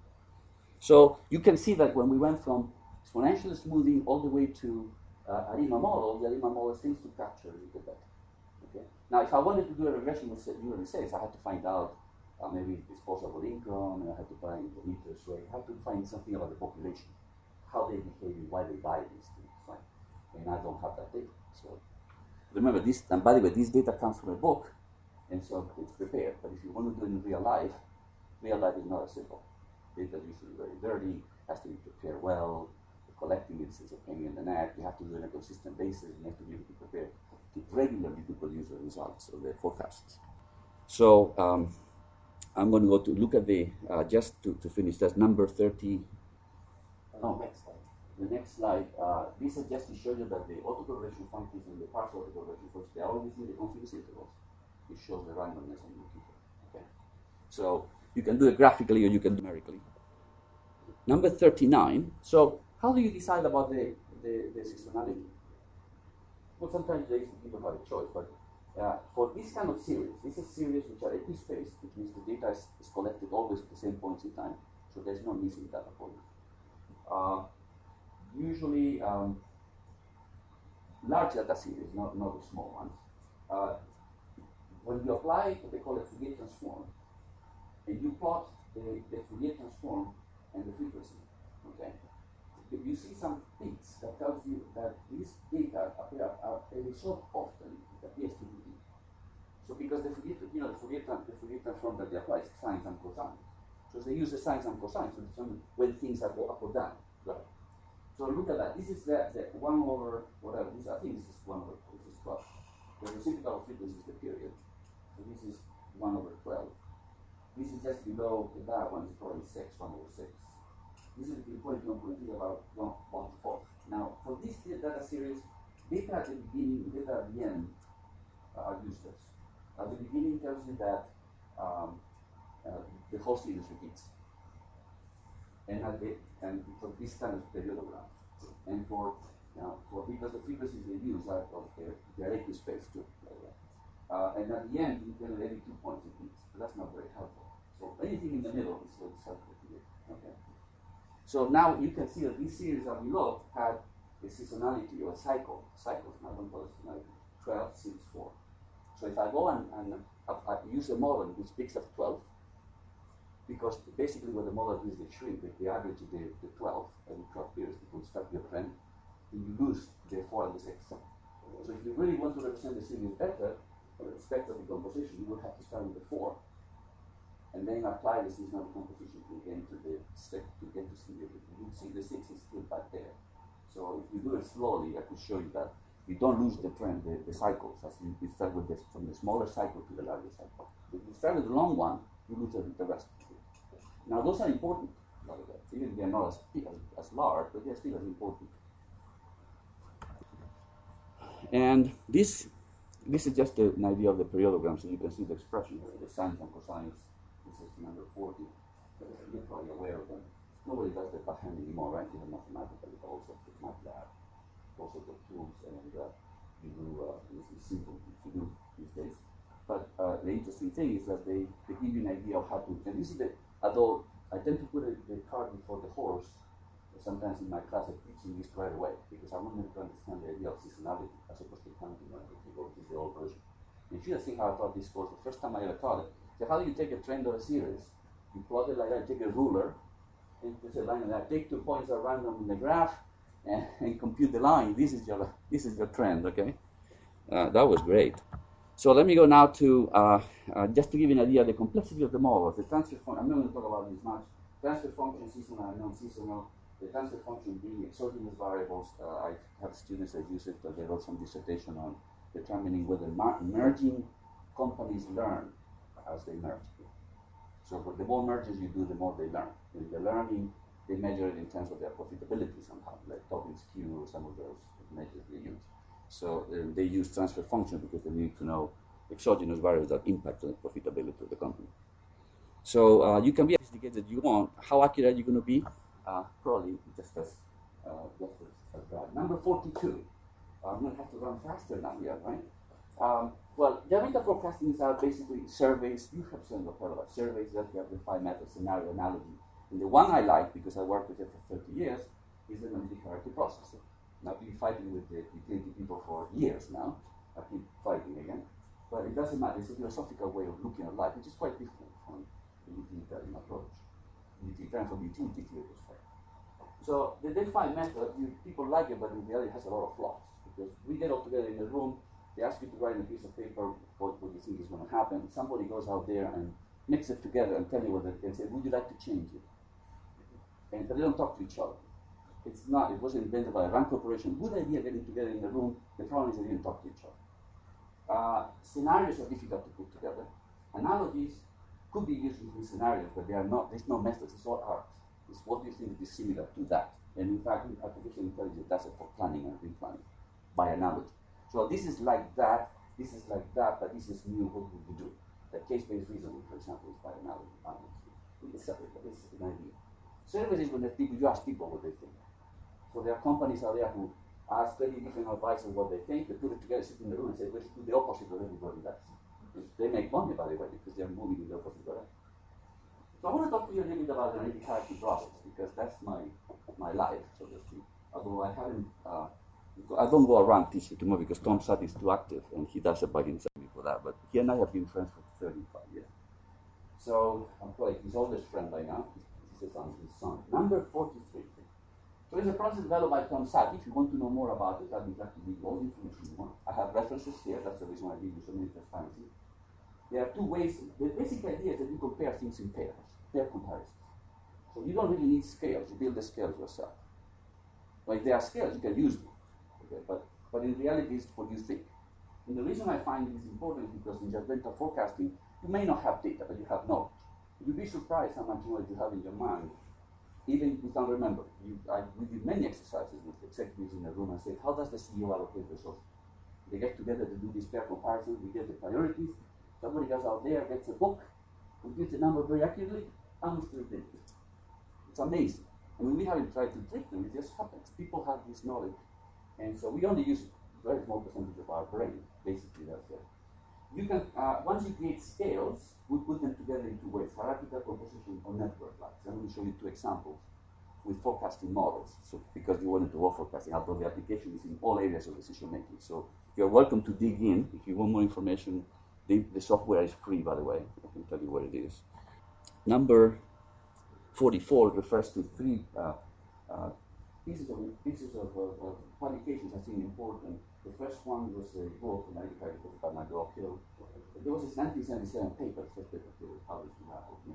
So you can see that when we went from exponential smoothing all the way to uh, ARIMA model, the ARIMA model seems to capture a little better. Okay. Now, if I wanted to do a regression with neural sales, I had to find out uh, maybe disposable income, and I had to find the interest rate. I had to find something about the population, how they behave, why they buy these things, right? And I don't have that data. So remember this, and by the way, this data comes from a book, and so it's prepared. But if you want to do it in real life, real life is not as simple. Data is usually very dirty, has to be prepared well. Collecting it is a pain in the neck. You have to do it on a consistent basis. You have to be able to prepare to regularly to produce the results of the forecasts. So um, I'm going to go to look at the, uh, just to, to finish, that's number thirty. Oh, next slide. The next slide, uh, this is just to show you that the autocorrelation functions and the partial autocorrelation functions, they are always in the confidence intervals. It shows the randomness I'm looking for. Okay. So you can do it graphically or you can do it numerically. Number thirty-nine. So how do you decide about the, the, the seasonality? Well, sometimes they give about a choice, but uh, for this kind of series, this is series which are epispaced, which means the data is, is collected always at the same points in time, so there's no missing data points. Uh, usually, um, large data series, not, not the small ones. Uh, when you apply what they call a Fourier transform, and you plot the, the Fourier transform and the frequency, okay? You see some peaks that tells you that these data appear are very short often. It appears to be. So because the Fourier, you know, the Fourier, the Fourier transform that they apply is sines and cosines. So they use the sines and cosines to determine when things are go up or down. Right. So look at that. This is the, the one over whatever. This I think this is one over. This is twelve. The reciprocal frequency is the period. So this is one over twelve. This is just below the that one is probably six, one over six. This is the point one point three about one one fourth. Now, for this data series, data at the beginning, data at the end uh, are useless. At the beginning tells you that um, uh, the whole series repeats, and at the and for this kind of periodogram, and for you know, for because the frequencies they use are of the directly space too. Uh, and at the end, you tell every two points repeats, but that's not very helpful. So anything in the middle is what's helpful to you. Okay. So now you can see that these series that below had a seasonality or a cycle. Cycles, I don't call it seasonality. twelve, six, four. So if I go and, and I, I use a model which picks up twelve, because basically what the model is, they shrink, the, the average is the, the twelve, every twelve periods, it will start your trend, and you lose the four and the six. So if you really want to represent the series better, or expect of the composition, you will have to start with the four. And then apply the seasonal composition to get to the step to get to see it. You see the six is still back there. So if you do it slowly, I could show you that you don't lose the trend, the, the cycles, as you, you start with this from the smaller cycle to the larger cycle. If you start with the long one, you lose the, the rest. Now those are important, by the way. Even if they're not as, as, as large, but they're still as important. And this this is just a, an idea of the periodogram, so you can see the expression, the sines and cosines. This is number forty. Uh, you're probably aware of them. Nobody does that by hand anymore, right? Even mathematically, but also with MATLAB. Also the tools, and uh, you do, uh, this is simple to do these days. But uh, the interesting thing is that they, they give you an idea of how to, and this is the, although I tend to put a, the cart before the horse, sometimes in my class I'm teaching this right away, because I want them to understand the idea of seasonality as opposed to counting, right? If you go to the old version. And if you think how I taught this course, the first time I ever taught it, so how do you take a trend of a series? You plot it like that, take a ruler, and put a line like that, take two points at random in the graph, and, and compute the line. This is your this is your trend, okay? Uh, that was great. So let me go now to, uh, uh, just to give you an idea of the complexity of the models, the transfer function. I'm not going to talk about this much. Transfer function, seasonal and non-seasonal. The transfer function being exogenous variables. Uh, I have students that use it, but they wrote some dissertation on determining whether merging companies learn as they merge. So the more mergers you do, the more they learn. In the learning, they measure it in terms of their profitability somehow, like Tobin's Q or some of those measures they use. So uh, they use transfer function because they need to know exogenous variables that impact the profitability of the company. So uh, you can be as sophisticated as you want. How accurate are you going to be? Uh, probably just as uh, just as, as bad. Number forty-two. Uh, I'm going to have to run faster now here, right? Um, well, Javita forecastings are basically surveys. You have certainly heard about surveys that you have the five methods, scenario analogy. And the one I like, because I worked with it for thirty years, is the analytic hierarchy processing. Now, I've been fighting with the utility people for years now. I keep fighting again. But it doesn't matter. It's a philosophical way of looking at life, which is quite different from the utilitarian approach. The utilitarian from utility theory is fair. So the DEFI method, you, people like it, but in reality it has a lot of flaws. Because we get all together in a room, they ask you to write on a piece of paper what, what you think is going to happen. Somebody goes out there and mix it together and tell you what it is, and say, would you like to change it? And but they don't talk to each other. It's not, it wasn't invented by a Rand Corporation. Good idea getting together in the room. The problem is they didn't talk to each other. Uh, scenarios are difficult to put together. Analogies could be used in scenarios, but they are not, there's no methods, it's all art. It's what do you think is similar to that. And in fact, artificial intelligence does it for planning and replanning by analogy. So this is like that, this is like that, but this is new, what would you do? The case-based reasoning, for example, is by analogy. It's separate, but it's an idea. Surveys is when the people, you ask people what they think. So there are companies out there who ask thirty different advisors what they think, they put it together, sit in the room and say, let's do the opposite of what everybody does. They make money, by the way, because they're moving in the opposite direction. So I want to talk to you a little bit about the analytic hierarchy process, because that's my my life, so to speak. Although I haven't, uh, I don't go around teaching too much because Tom Sutton is too active and he does it by himself for that. But he and I have been friends for thirty-five years. So I'm like his oldest friend by now. He's his son. Number forty-three. So it's a process developed by Tom Sutton. If you want to know more about it, I'll be glad to give you all the information you want. I have references here. That's the reason why I give you so many transparency. There are two ways. The basic idea is that you compare things in pairs, pair comparisons. So you don't really need scales. You build the scales yourself. But if there are scales, you can use them. Okay? But, but in reality, it's what you think. And the reason I find this important is because in judgmental forecasting, you may not have data, but you have knowledge. You'd be surprised how much knowledge you have in your mind, even without remembering. You, I, we did many exercises with executives in a room and said, how does the C E O allocate resources? They get together to do these pair comparisons, we get the priorities. Somebody goes out there, gets a book, computes the number very accurately, how much do they do? It's amazing. I mean, we haven't tried to trick them, it just happens. People have this knowledge, and so we only use a very small percentage of our brain. Basically, that's it. You can, uh, once you create scales, we put them together in two ways, hierarchical composition or network like. I'm going to show you two examples with forecasting models, so because you wanted to do forecasting, although the application is in all areas of decision making. So you're welcome to dig in. If you want more information, the, the software is free, by the way. I can tell you what it is. Number forty-four refers to three uh, uh, pieces of pieces of, of, of publications I think important. The first one was a book, an analytic book by McGraw-Hill. There was this nineteen seventy-seven paper, the first paper that was published in that book,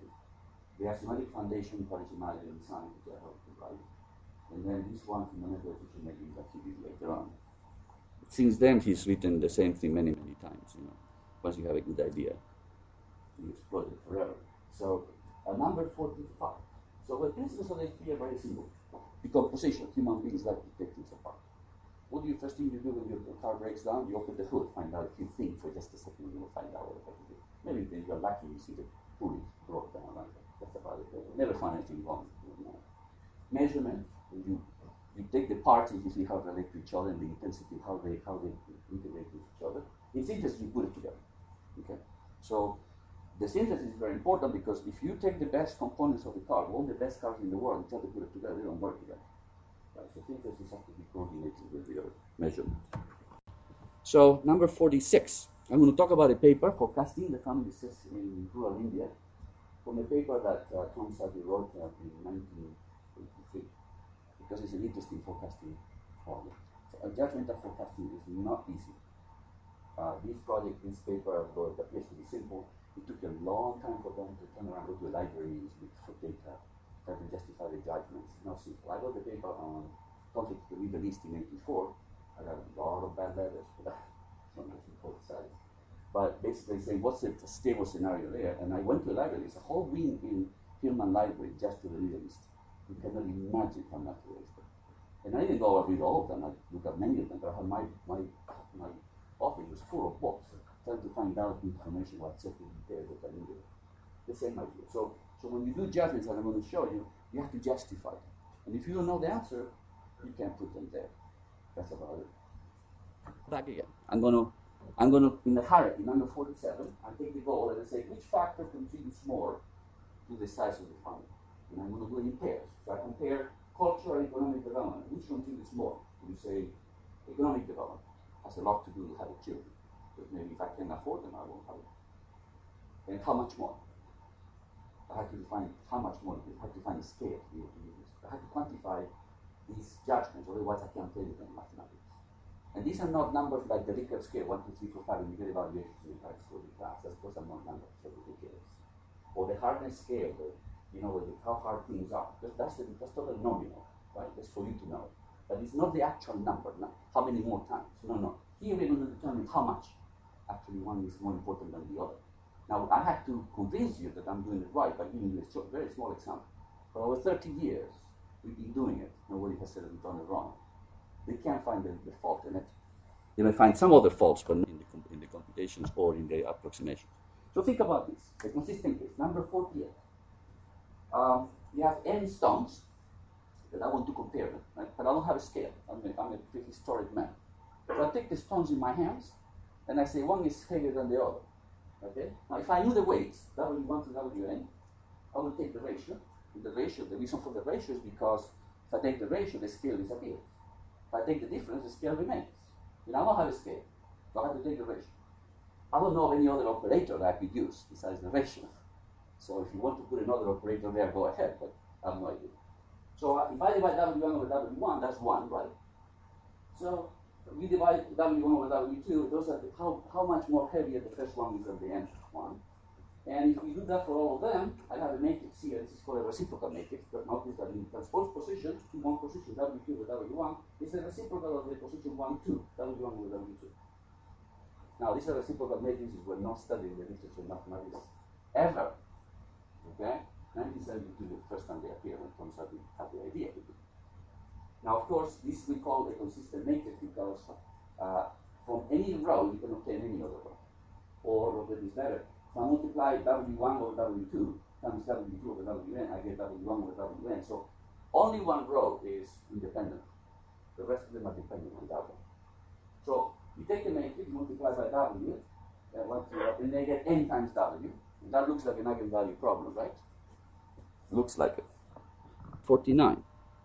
the Axiomatic Foundation for Information and Design, which I helped to write. And then this one from the network decision making that he did later on. Since then, he's written the same thing many, many times. You know, once you have a good idea, you explore it forever. So, uh, number forty-five. So the principles of the idea are very simple. Decomposition. Human beings like to take things apart. What do you first thing you do when your car breaks down? You open the hood, find out. If you think for just a second, you will find out what it is. Maybe if you're lucky, you see the pulley broke down. Right? That's about it. You never find anything wrong. You know. Measurement. You you take the parts and you see how they relate to each other and the intensity, how they how they integrate with each other. In synthesis, you put it together. Okay. So the synthesis is very important because if you take the best components of the car, all the best cars in the world, and try to put it together, they don't work together. Right? So synthesis has to be coordinated with your measurement. So number forty-six, I'm going to talk about a paper, Forecasting the Family System in Rural India, from a paper that uh, Tom Sutton wrote uh, in nineteen eighty-three, because it's an interesting forecasting problem. So a judgmental forecasting is not easy. Uh, this project, this paper, although it appears to be simple, it took a long time for them to turn around, go to a library, look for data, try to justify the judgments. Not simple. I wrote the paper on conflict in the Middle East in eighty-four. I got a lot of bad letters for that from both sides. But basically saying, what's the stable scenario there? And I went to a library. There's a whole wing in Hillman Library just to the Middle East. You cannot imagine how much there is there. And I didn't go and read all of them. I looked at many of them. But my, my, my office was full of books, trying to find out the information, what exactly there that I needed. The same idea. So, so when you do judgments, and I'm going to show you, you have to justify them. And if you don't know the answer, you can't put them there. That's about it. Back again. I'm going to, I'm going to, in the hierarchy, number forty-seven, I take the goal and I say, which factor contributes more to the size of the family? And I'm going to do it in pairs. So I compare culture and economic development. Which contributes more? You say, economic development has a lot to do with having children. Because maybe if I can afford them, I won't have it. And how much more? I have to define how much more. I have to find a scale to be able to do this. I have to quantify these judgments, otherwise I can't play with them in mathematics. And these are not numbers like the Likert scale, one, two, three, four, five, and you get evaluations in the high school in class. That's those are not numbers, they're ridiculous. Or the hardness scale, the, you know, the, how hard things are. That's, that's, the, that's totally nominal, right? That's for you to know. But it's not the actual number, no. How many more times? No, no. Here we're going to determine how much. Actually, one is more important than the other. Now, I have to convince you that I'm doing it right by giving you a short, very small example. For over thirty years, we've been doing it. Nobody has said we've done it wrong. They can't find the, the fault in it. They may find some other faults, but not in the, in the computations or in the approximation. So think about this, the consistent case, number forty-eight. Um, you have n stones that I want to compare them, right? But I don't have a scale. I'm a, I'm a prehistoric man. So I take the stones in my hands, and I say one is heavier than the other. Okay? Now, if I knew the weights, W one to W n, I will take the ratio. And the ratio, the reason for the ratio is because if I take the ratio, the scale disappears. If I take the difference, the scale remains. You know, I don't have a scale, so I have to take the ratio. I don't know of any other operator that I could use besides the ratio. So if you want to put another operator there, go ahead, but I have no idea. So uh, if I divide W one over W one, that's one, right? So we divide W one over W two, those are the, how, how much more heavier the first one is than the nth one. And if we do that for all of them, I have a matrix here, this is called a reciprocal matrix, but notice that in transpose position, one position, W two over W one, is a reciprocal of the position one, two, W one over W two. Now, these are reciprocal matrices were not studied in the literature of mathematics ever. Okay? nineteen seventy-two, the first time they appeared, and turns out we have the idea. Now, of course, this we call a consistent matrix because uh, from any row you can obtain any other row. Or, what is better, if I multiply W one over W two times W two over W n, I get W one over W n. So only one row is independent. The rest of them are dependent on W. So you take the matrix, multiply by W, uh, what, uh, and they get n times W. And that looks like an eigenvalue problem, right? Looks like it. forty-nine.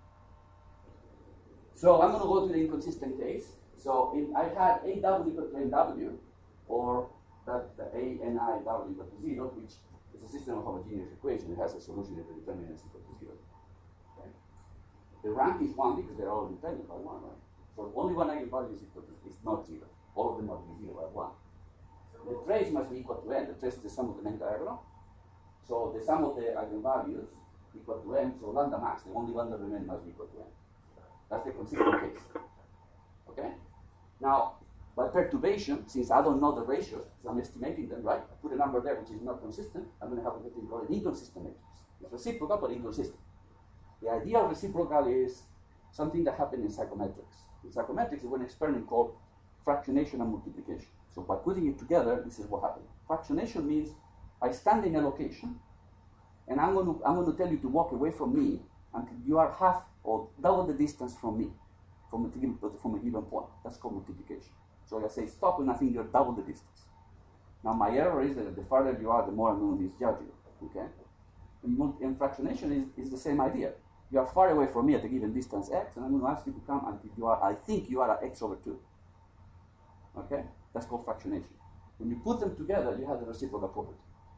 So I'm going to go to the inconsistent case. So in, I had A W equal to N W, or that the A N I W equal to zero, which is a system of homogeneous equation. It has a solution if the determinant is equal to zero. Okay? The rank is one because they're all independent by one, right? So only one eigenvalue is equal to is not zero. All of them must be zero by one. The trace must be equal to n. The trace is the sum of the main diagonal. So the sum of the eigenvalues equal to n. So lambda max, the only one that remains, must be equal to n. That's the consistent case. Okay? Now, by perturbation, since I don't know the ratios, so I'm estimating them, right? I put a number there which is not consistent. I'm going to have a thing called an inconsistent matrix. It's reciprocal but inconsistent. The idea of reciprocal is something that happened in psychometrics. In psychometrics, there's an experiment called fractionation and multiplication. So by putting it together, this is what happened. Fractionation means I stand in a location, and I'm going to I'm going to tell you to walk away from me until you are half or double the distance from me, from a given from a given point. That's called multiplication. So I say stop, and I think you're double the distance. Now my error is that the farther you are, the more I'm going to misjudge you. Okay? And, and fractionation is, is the same idea. You are far away from me at a given distance x, and I'm going to ask you to come until you are, I think you are at x over two. Okay? That's called fractionation. When you put them together, you have the reciprocal property.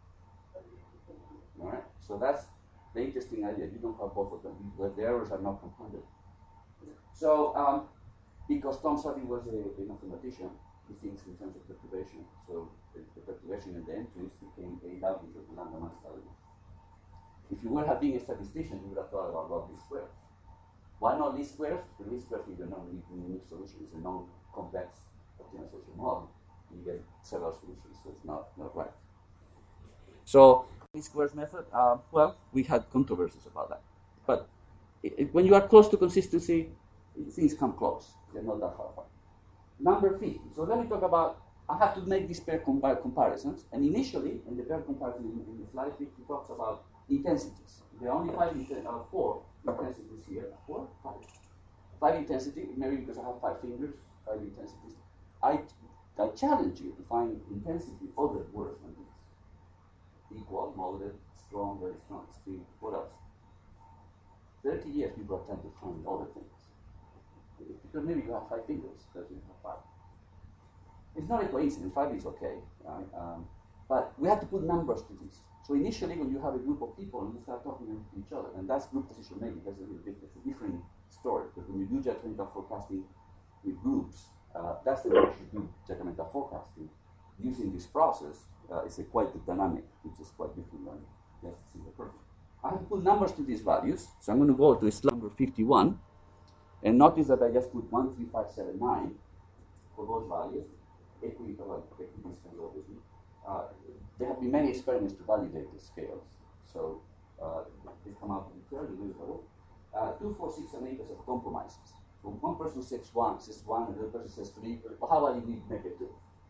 All right? So that's the interesting idea. You don't have both of them. The errors are not compounded. So, um, because Tom Sutton was a, a mathematician, he thinks in terms of perturbation. So the, the perturbation in the entries became A W to the lambda max W. If you would have been a statistician, you would have thought about log least squares. Why not least squares? The least squares is a non-unique solution. It's a non-complex optimization model. You get several solutions, so it's not, not right. So, least squares method, uh, well, we had controversies about that. But it, it, when you are close to consistency, things come close. They're not that far apart. Number fifty. So let me talk about, I have to make these pair compar comparisons. And initially, in the pair comparison in, in the slide, he talks about intensities. There are only five, uh, four intensities here. Four? Five. Five intensity, maybe because I have five fingers, five intensities. I, I challenge you to find intensity other words than this. Equal, moderate, strong, very strong, extreme. What else? thirty years people are trying to find other things. Because maybe you have five fingers, because you have five. It's not a coincidence, five is okay. Right? Um, but we have to put numbers to this. So initially when you have a group of people, you start talking to each other, and that's group decision making. That's a, bit, that's a different story, because when you do judgmental forecasting with groups, uh, that's the way you should do judgmental forecasting. Using this process, uh, it's a quite dynamic, which is quite different than just single person. I have to put numbers to these values, so I'm going to go to slide number fifty-one, and notice that I just put one, three, five, seven, nine for those values, equidistant, obviously. Uh, there have been many experiments to validate the scales, so uh, they come out to be fairly reasonable. Uh, two, four, six, and eight is of compromises. When one person says one, says one, and the other person says three, well, how about you make it two?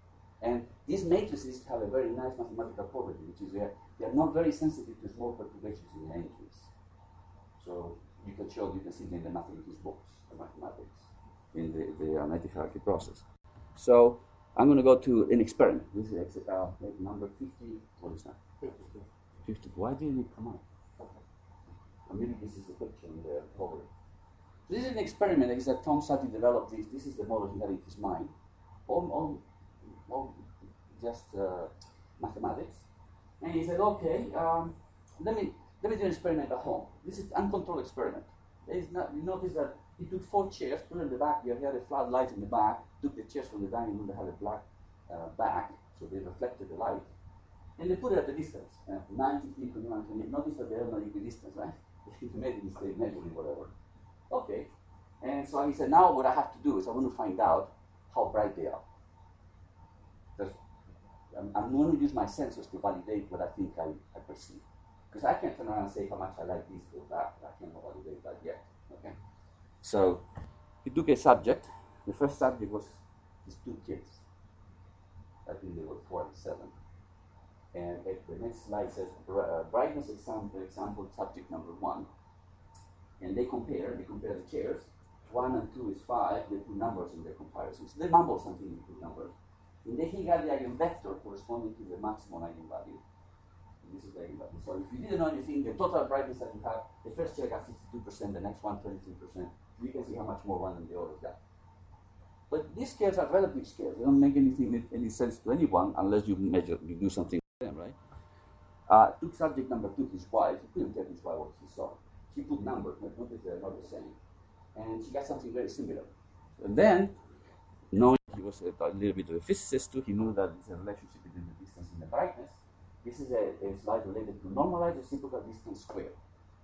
And these matrices have a very nice mathematical property, which is that they are not very sensitive to small perturbations in the entries. So you can show, you can see in the mathematics books, the mathematics, in the, the analytic hierarchy process. So I'm going to go to an experiment. This is uh, number fifty. What is that? fifty. fifty. Why didn't it come out? Or maybe this is the picture in the cover. So this is an experiment is that Tom Sutton developed this. This is the model he had in his mind. All, all, all just uh, mathematics. And he said, okay, um, let me let me do an experiment at home. This is an uncontrolled experiment. There is not, you notice that he took four chairs, put them in the back. Here, he had a flat light in the back. Took the chairs from the dining room that had a black uh, back, so they reflected the light. And they put it at a distance, uh, ninety feet, twenty-one, twenty-eight. Notice that they are not equidistant, right? He made a mistake measuring whatever. Okay. And so he said, now what I have to do is I want to find out how bright they are. I'm, I'm going to use my senses to validate what I think I, I perceive. Because I can't turn around and say how much I like this or that. I cannot validate that yet. Okay. So he took a subject. The first subject was these two kids. I think they were four and seven. And at the next slide says uh, brightness example, example subject number one. And they compare, they compare the chairs. One and two is five. They put numbers in their comparisons. They mumble something and put numbers. And then he got the eigenvector corresponding to the maximum eigenvalue. And this is the eigenvalue. So if you didn't know anything, the total brightness that you have, the first chair got fifty-two percent, the next one twenty-three percent. You can see how much more one than the others got. But these scales are relative scales. They don't make anything any sense to anyone unless you measure, you do something with them, right? Uh, took subject number two, his wife. He couldn't tell his wife what he saw. She put numbers, but notice they're not the same. And she got something very similar. And then, knowing he was a, a little bit of a physicist too, he knew that there's a relationship between the distance and the brightness. This is a, a slide related to normalized reciprocal distance squared.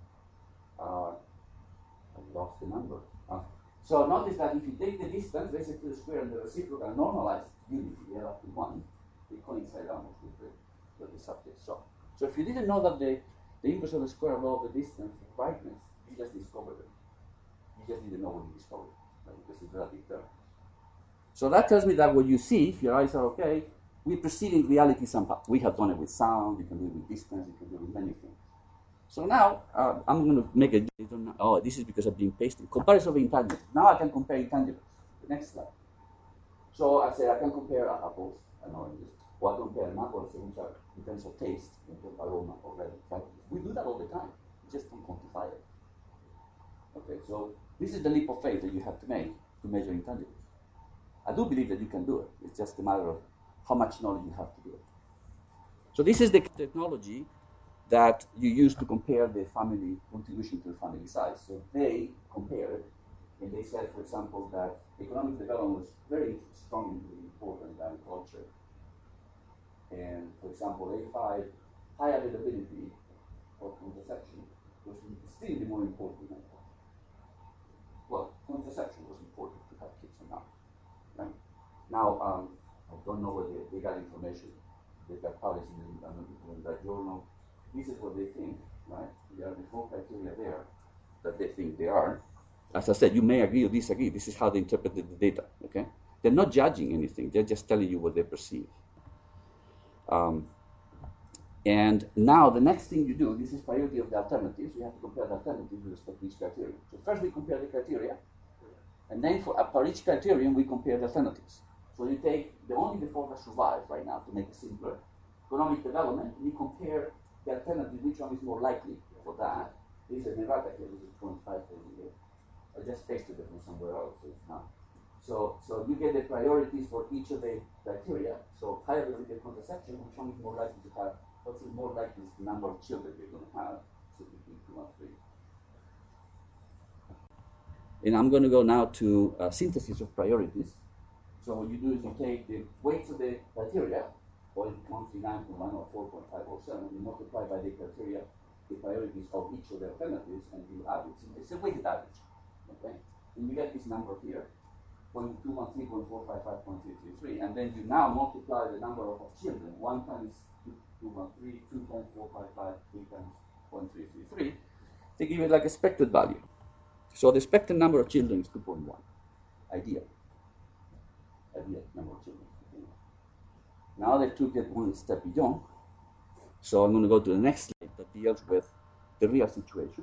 Uh, I lost the number. Uh, So notice that if you take the distance, raise it to the square, and the reciprocal normalized unity, they are up to one, they coincide almost with the, with the subject. So, so if you didn't know that the, the inverse of the square law of the distance and brightness, you just discovered it. You just didn't know when you discovered it, right? Because it's relative terms. So that tells me that what you see, if your eyes are okay, we perceive in reality somehow. We have done it with sound, you can do it with distance, you can do it with many things. So now, uh, I'm going to make a, oh, this is because I'm being pasted. Comparison of intangibles. Now I can compare intangibles. The next slide. So I say I can compare apples and oranges. Or I compare apples which are in terms of taste, in terms of aroma or flavor. We do that all the time. We just don't quantify it. Okay, so this is the leap of faith that you have to make to measure intangibles. I do believe that you can do it. It's just a matter of how much knowledge you have to do it. So this is the technology that you use to compare the family contribution to the family size. So they compared, and they said, for example, that economic development was very strongly important than culture. And for example, A five, high availability of contraception was still the more important than culture. Well, contraception was important to have kids or not. Right? Now, um, I don't know where they, they got information. They got published in, in that journal. This is what they think, right? There are the four criteria there that they think they are. As I said, you may agree or disagree. This is how they interpreted the data, okay? They're not judging anything. They're just telling you what they perceive. Um, and now the next thing you do, this is priority of the alternatives. You have to compare the alternatives with respect to each criterion. So first we compare the criteria, and then for, uh, for each criterion we compare the alternatives. So you take the only the four that survive right now to make it simpler. Economic development, you compare the alternative, which one is more likely for that. This is an errata here, this is zero point five here. I just pasted it from somewhere else, so it's not. So, so you get the priorities for each of the criteria. So higher availability contraception, which one is more likely to have, what's more likely is the number of children you're going to have, so between two and three. And I'm going to go now to uh, synthesis of priorities. So what you do is you take the weights of the criteria, or one three nine point one or four point five or seven, you multiply by the criteria, the priorities of each of the alternatives, and you average. It's a weighted average, okay? And you get this number here, zero point two one three, zero point four five five, zero point three three three, and then you now multiply the number of children, one times two one three, two times four five five, three times zero point three three three, they give it like a expected value. So the expected number of children is two point one, ideal. Ideal number of children. Now they took it one step beyond. So I'm going to go to the next slide that deals with the real situation.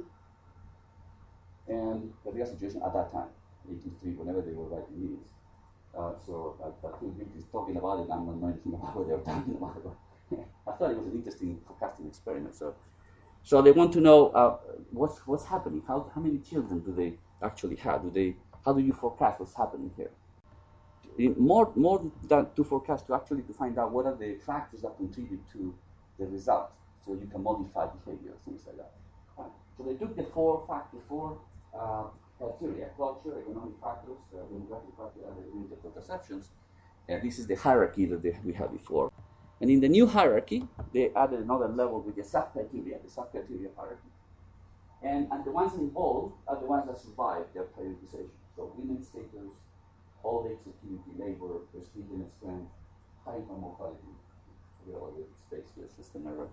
And the real situation at that time, eighty-three, whenever they were writing these. Uh, so I, I think Rick is talking about it, I'm not knowing anything about what they were talking about. I thought it was an interesting forecasting experiment. So so they want to know uh, what's what's happening. How how many children do they actually have? Do they how do you forecast what's happening here? In more more than to forecast, to actually to find out what are the factors that contribute to the result, so you can modify behavior, things like that. Right. So they took the four factors, four uh, criteria: culture, economic factors, uh, demographic factors, and the interpersonal perceptions. And this is the hierarchy that they, we had before. And in the new hierarchy, they added another level with the sub-criteria, the sub-criteria hierarchy. And, and the ones involved are the ones that survive their prioritization. So women's status, old age security, labor, prestige and strength, high income mortality, relative space system error.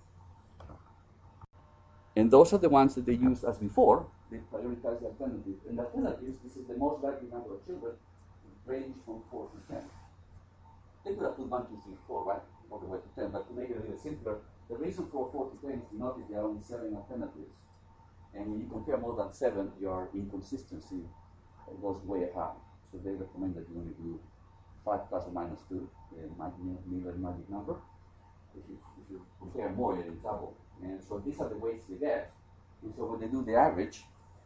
And those are the ones that they use as before. They prioritize the alternatives. And the alternatives, this is the most likely number of children, range from four to ten. They could have put one, two, three, four, right? All the way to ten. But to make it a little simpler, the reason for four to ten is to notice there are only seven alternatives. And when you compare more than seven, your inconsistency goes way high. So they recommend that you only do five plus or minus two, the Miller magic number. If you, if you compare more, you're in trouble. And so these are the weights they get. And so when they do the average,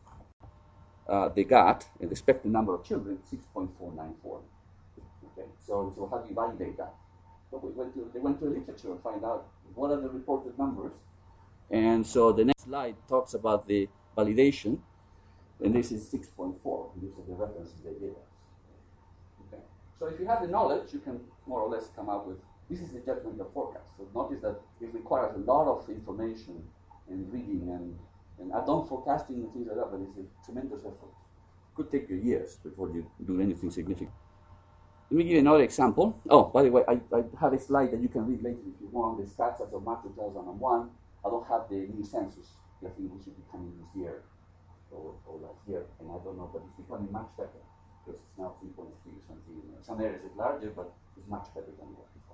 uh, they got an expected number of children, six point four nine four. Okay, so, so how do you validate that? So we went to, they went to the literature and find out what are the reported numbers. And so the next slide talks about the validation, and this is six point four. These are the references they gave us. Okay. So if you have the knowledge, you can more or less come up with, this is the judgment of forecast. So notice that it requires a lot of information and reading, and, and advanced forecasting and things like that, but it's a tremendous effort. It could take you years before you do anything significant. Let me give you another example. Oh, by the way, I, I have a slide that you can read later if you want, the stats as of March two thousand one. I don't have the new census. I think we should be coming this year or, or last year, and I don't know, but it's becoming much better because it's now three point three or something. Some areas it's larger, but it's much better than it was before.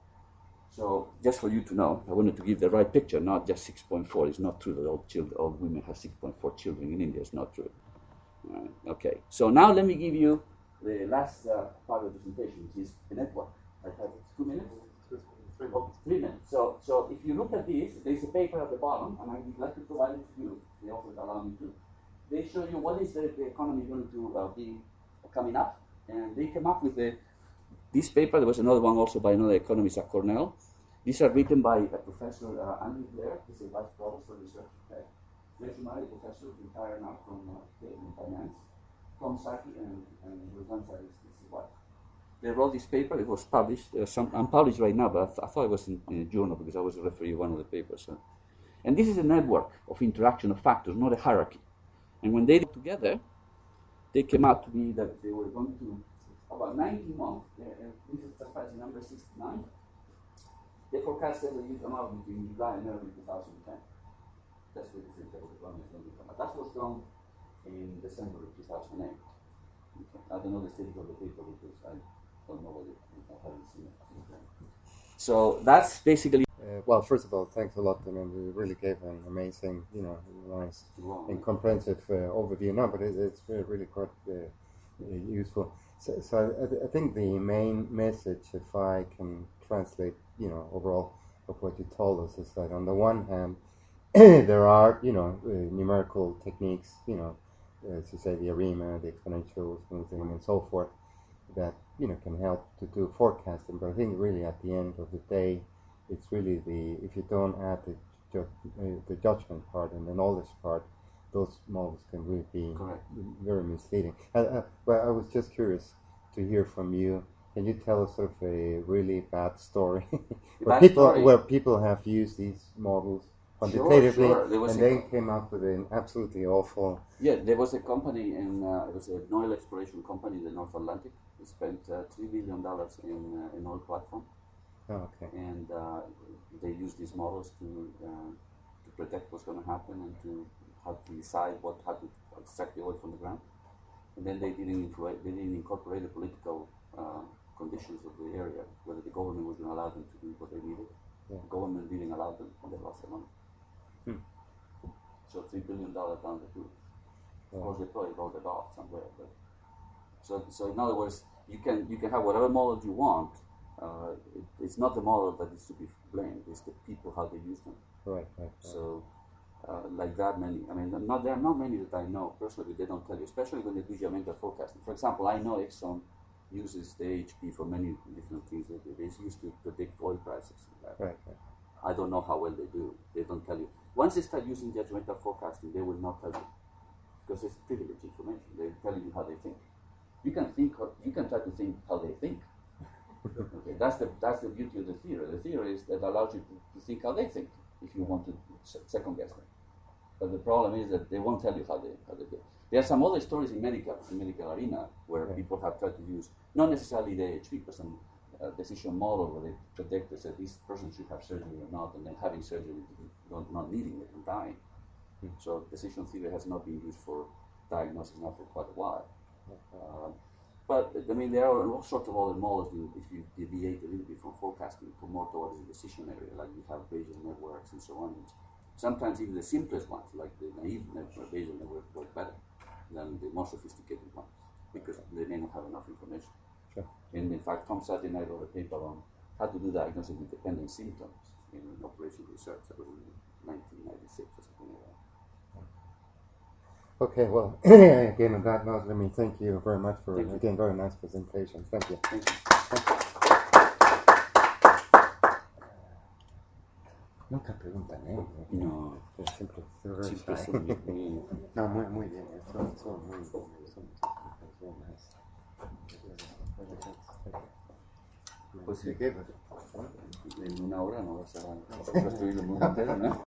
So just for you to know, I wanted to give the right picture, not just six point four. It's not true that all children, all women have six point four children in India. It's not true. All right. Okay. So now let me give you the last uh, part of the presentation, which is the network. I have two minutes. Three minutes. Oh, three minutes. So, so if you look at this, there's a paper at the bottom, and I would like to provide it to you. They also allow me to. They show you what is the, the economy going to uh, be coming up, and they came up with the, this paper. There was another one also by another economist at Cornell. These are written by uh, Professor uh, Andrew Blair. He's a vice provost for research at Legendary professor, retired now from uh, in finance. Tom Saki and, and Roseanne Saki is his wife. They wrote this paper. It was published. Uh, some, unpublished right now, but I, th- I thought it was in, in a journal because I was a referee of one of the papers. So. And this is a network of interaction of factors, not a hierarchy. And when they did it together, they came out to be that they were going to, about nineteen months, uh, this is as far as number sixty-nine, they forecasted that you come out between July and early two thousand ten. That's what they think that the economy is going to come out. That was done in December of two thousand eight. Okay. I don't know the status of the paper because I don't know what it is. I haven't seen it. Okay. So that's basically. Uh, well, first of all, thanks a lot. I mean, you really gave an amazing, you know, nice and comprehensive uh, overview. No, but it, it's really, really quite uh, uh, useful. So, so I, th- I think the main message, if I can translate, you know, overall of what you told us, is that on the one hand, there are, you know, uh, numerical techniques, you know, as you say, the ARIMA, the exponential smoothing, and so forth, that, you know, can help to do forecasting. But I think really at the end of the day, it's really the, if you don't add the, ju- uh, the judgment part and the knowledge part, those models can really be Correct. very misleading. Uh, uh, but I was just curious to hear from you. Can you tell us sort of a really bad story where bad people story. where people have used these models quantitatively Sure, sure. and a, then came up with an absolutely awful. Yeah, there was a company in uh, it was an oil exploration company in the North Atlantic. They spent uh, three billion dollars in uh, an oil platform. Oh, okay. And uh, they use these models to uh, to predict what's going to happen and to how to decide what how to extract the oil from the ground. And then they didn't influ- they didn't incorporate the political uh, conditions of the area, whether the government was going to allow them to do what they needed. Yeah. The government didn't allow them, and they lost their money. Hmm. So three billion dollars down the tooth. Yeah. Of course, they probably wrote it off somewhere. But so, so in other words, you can you can have whatever model you want. Uh, it, it's not the model that is to be blamed. It's the people how they use them. Right, right, right. So, uh, like that many. I mean, not there are not many that I know personally. They don't tell you, especially when they do geometric forecasting. For example, I know Exxon uses the H P for many different things. It is used to predict oil prices. Right, right. I don't know how well they do. They don't tell you. Once they start using judgmental forecasting, they will not tell you because it's privileged information. They're telling you how they think. You can think. You can try to think how they think. Okay, that's the that's the beauty of the theory. The theory is that allows you to, to think how they think if you want to second guess them. But the problem is that they won't tell you how they how they do. There are some other stories in medical in medical arena where right. people have tried to use not necessarily the H P, but some uh, decision model where they predict that this person should have surgery or not, and then having surgery, not, not needing it and dying. Hmm. So decision theory has not been used for diagnosis now for quite a while. Uh, But, I mean, there are all sorts of other models if you deviate a little bit from forecasting to more towards the decision area, like you have Bayesian networks and so on. Sometimes even the simplest ones, like the naive network, Bayesian network, work better than the more sophisticated ones because they may not have enough information. Sure. And in fact, Tom Sutton and I wrote a paper on how to do diagnosis with dependent symptoms in operation research. That was in nineteen ninety-six or something like that. Okay, well, again, on that note, let me thank you very much for, Thank you. again, very nice presentation. Thank you. Thank you. Nunca preguntan, ¿eh? No. Es siempre, very Siempre shy. son muy- No, muy, muy bien. Son, son muy, son, son very nice. Pues sí. ¿De qué? En una hora no vas a construir el mundo entero, ¿no?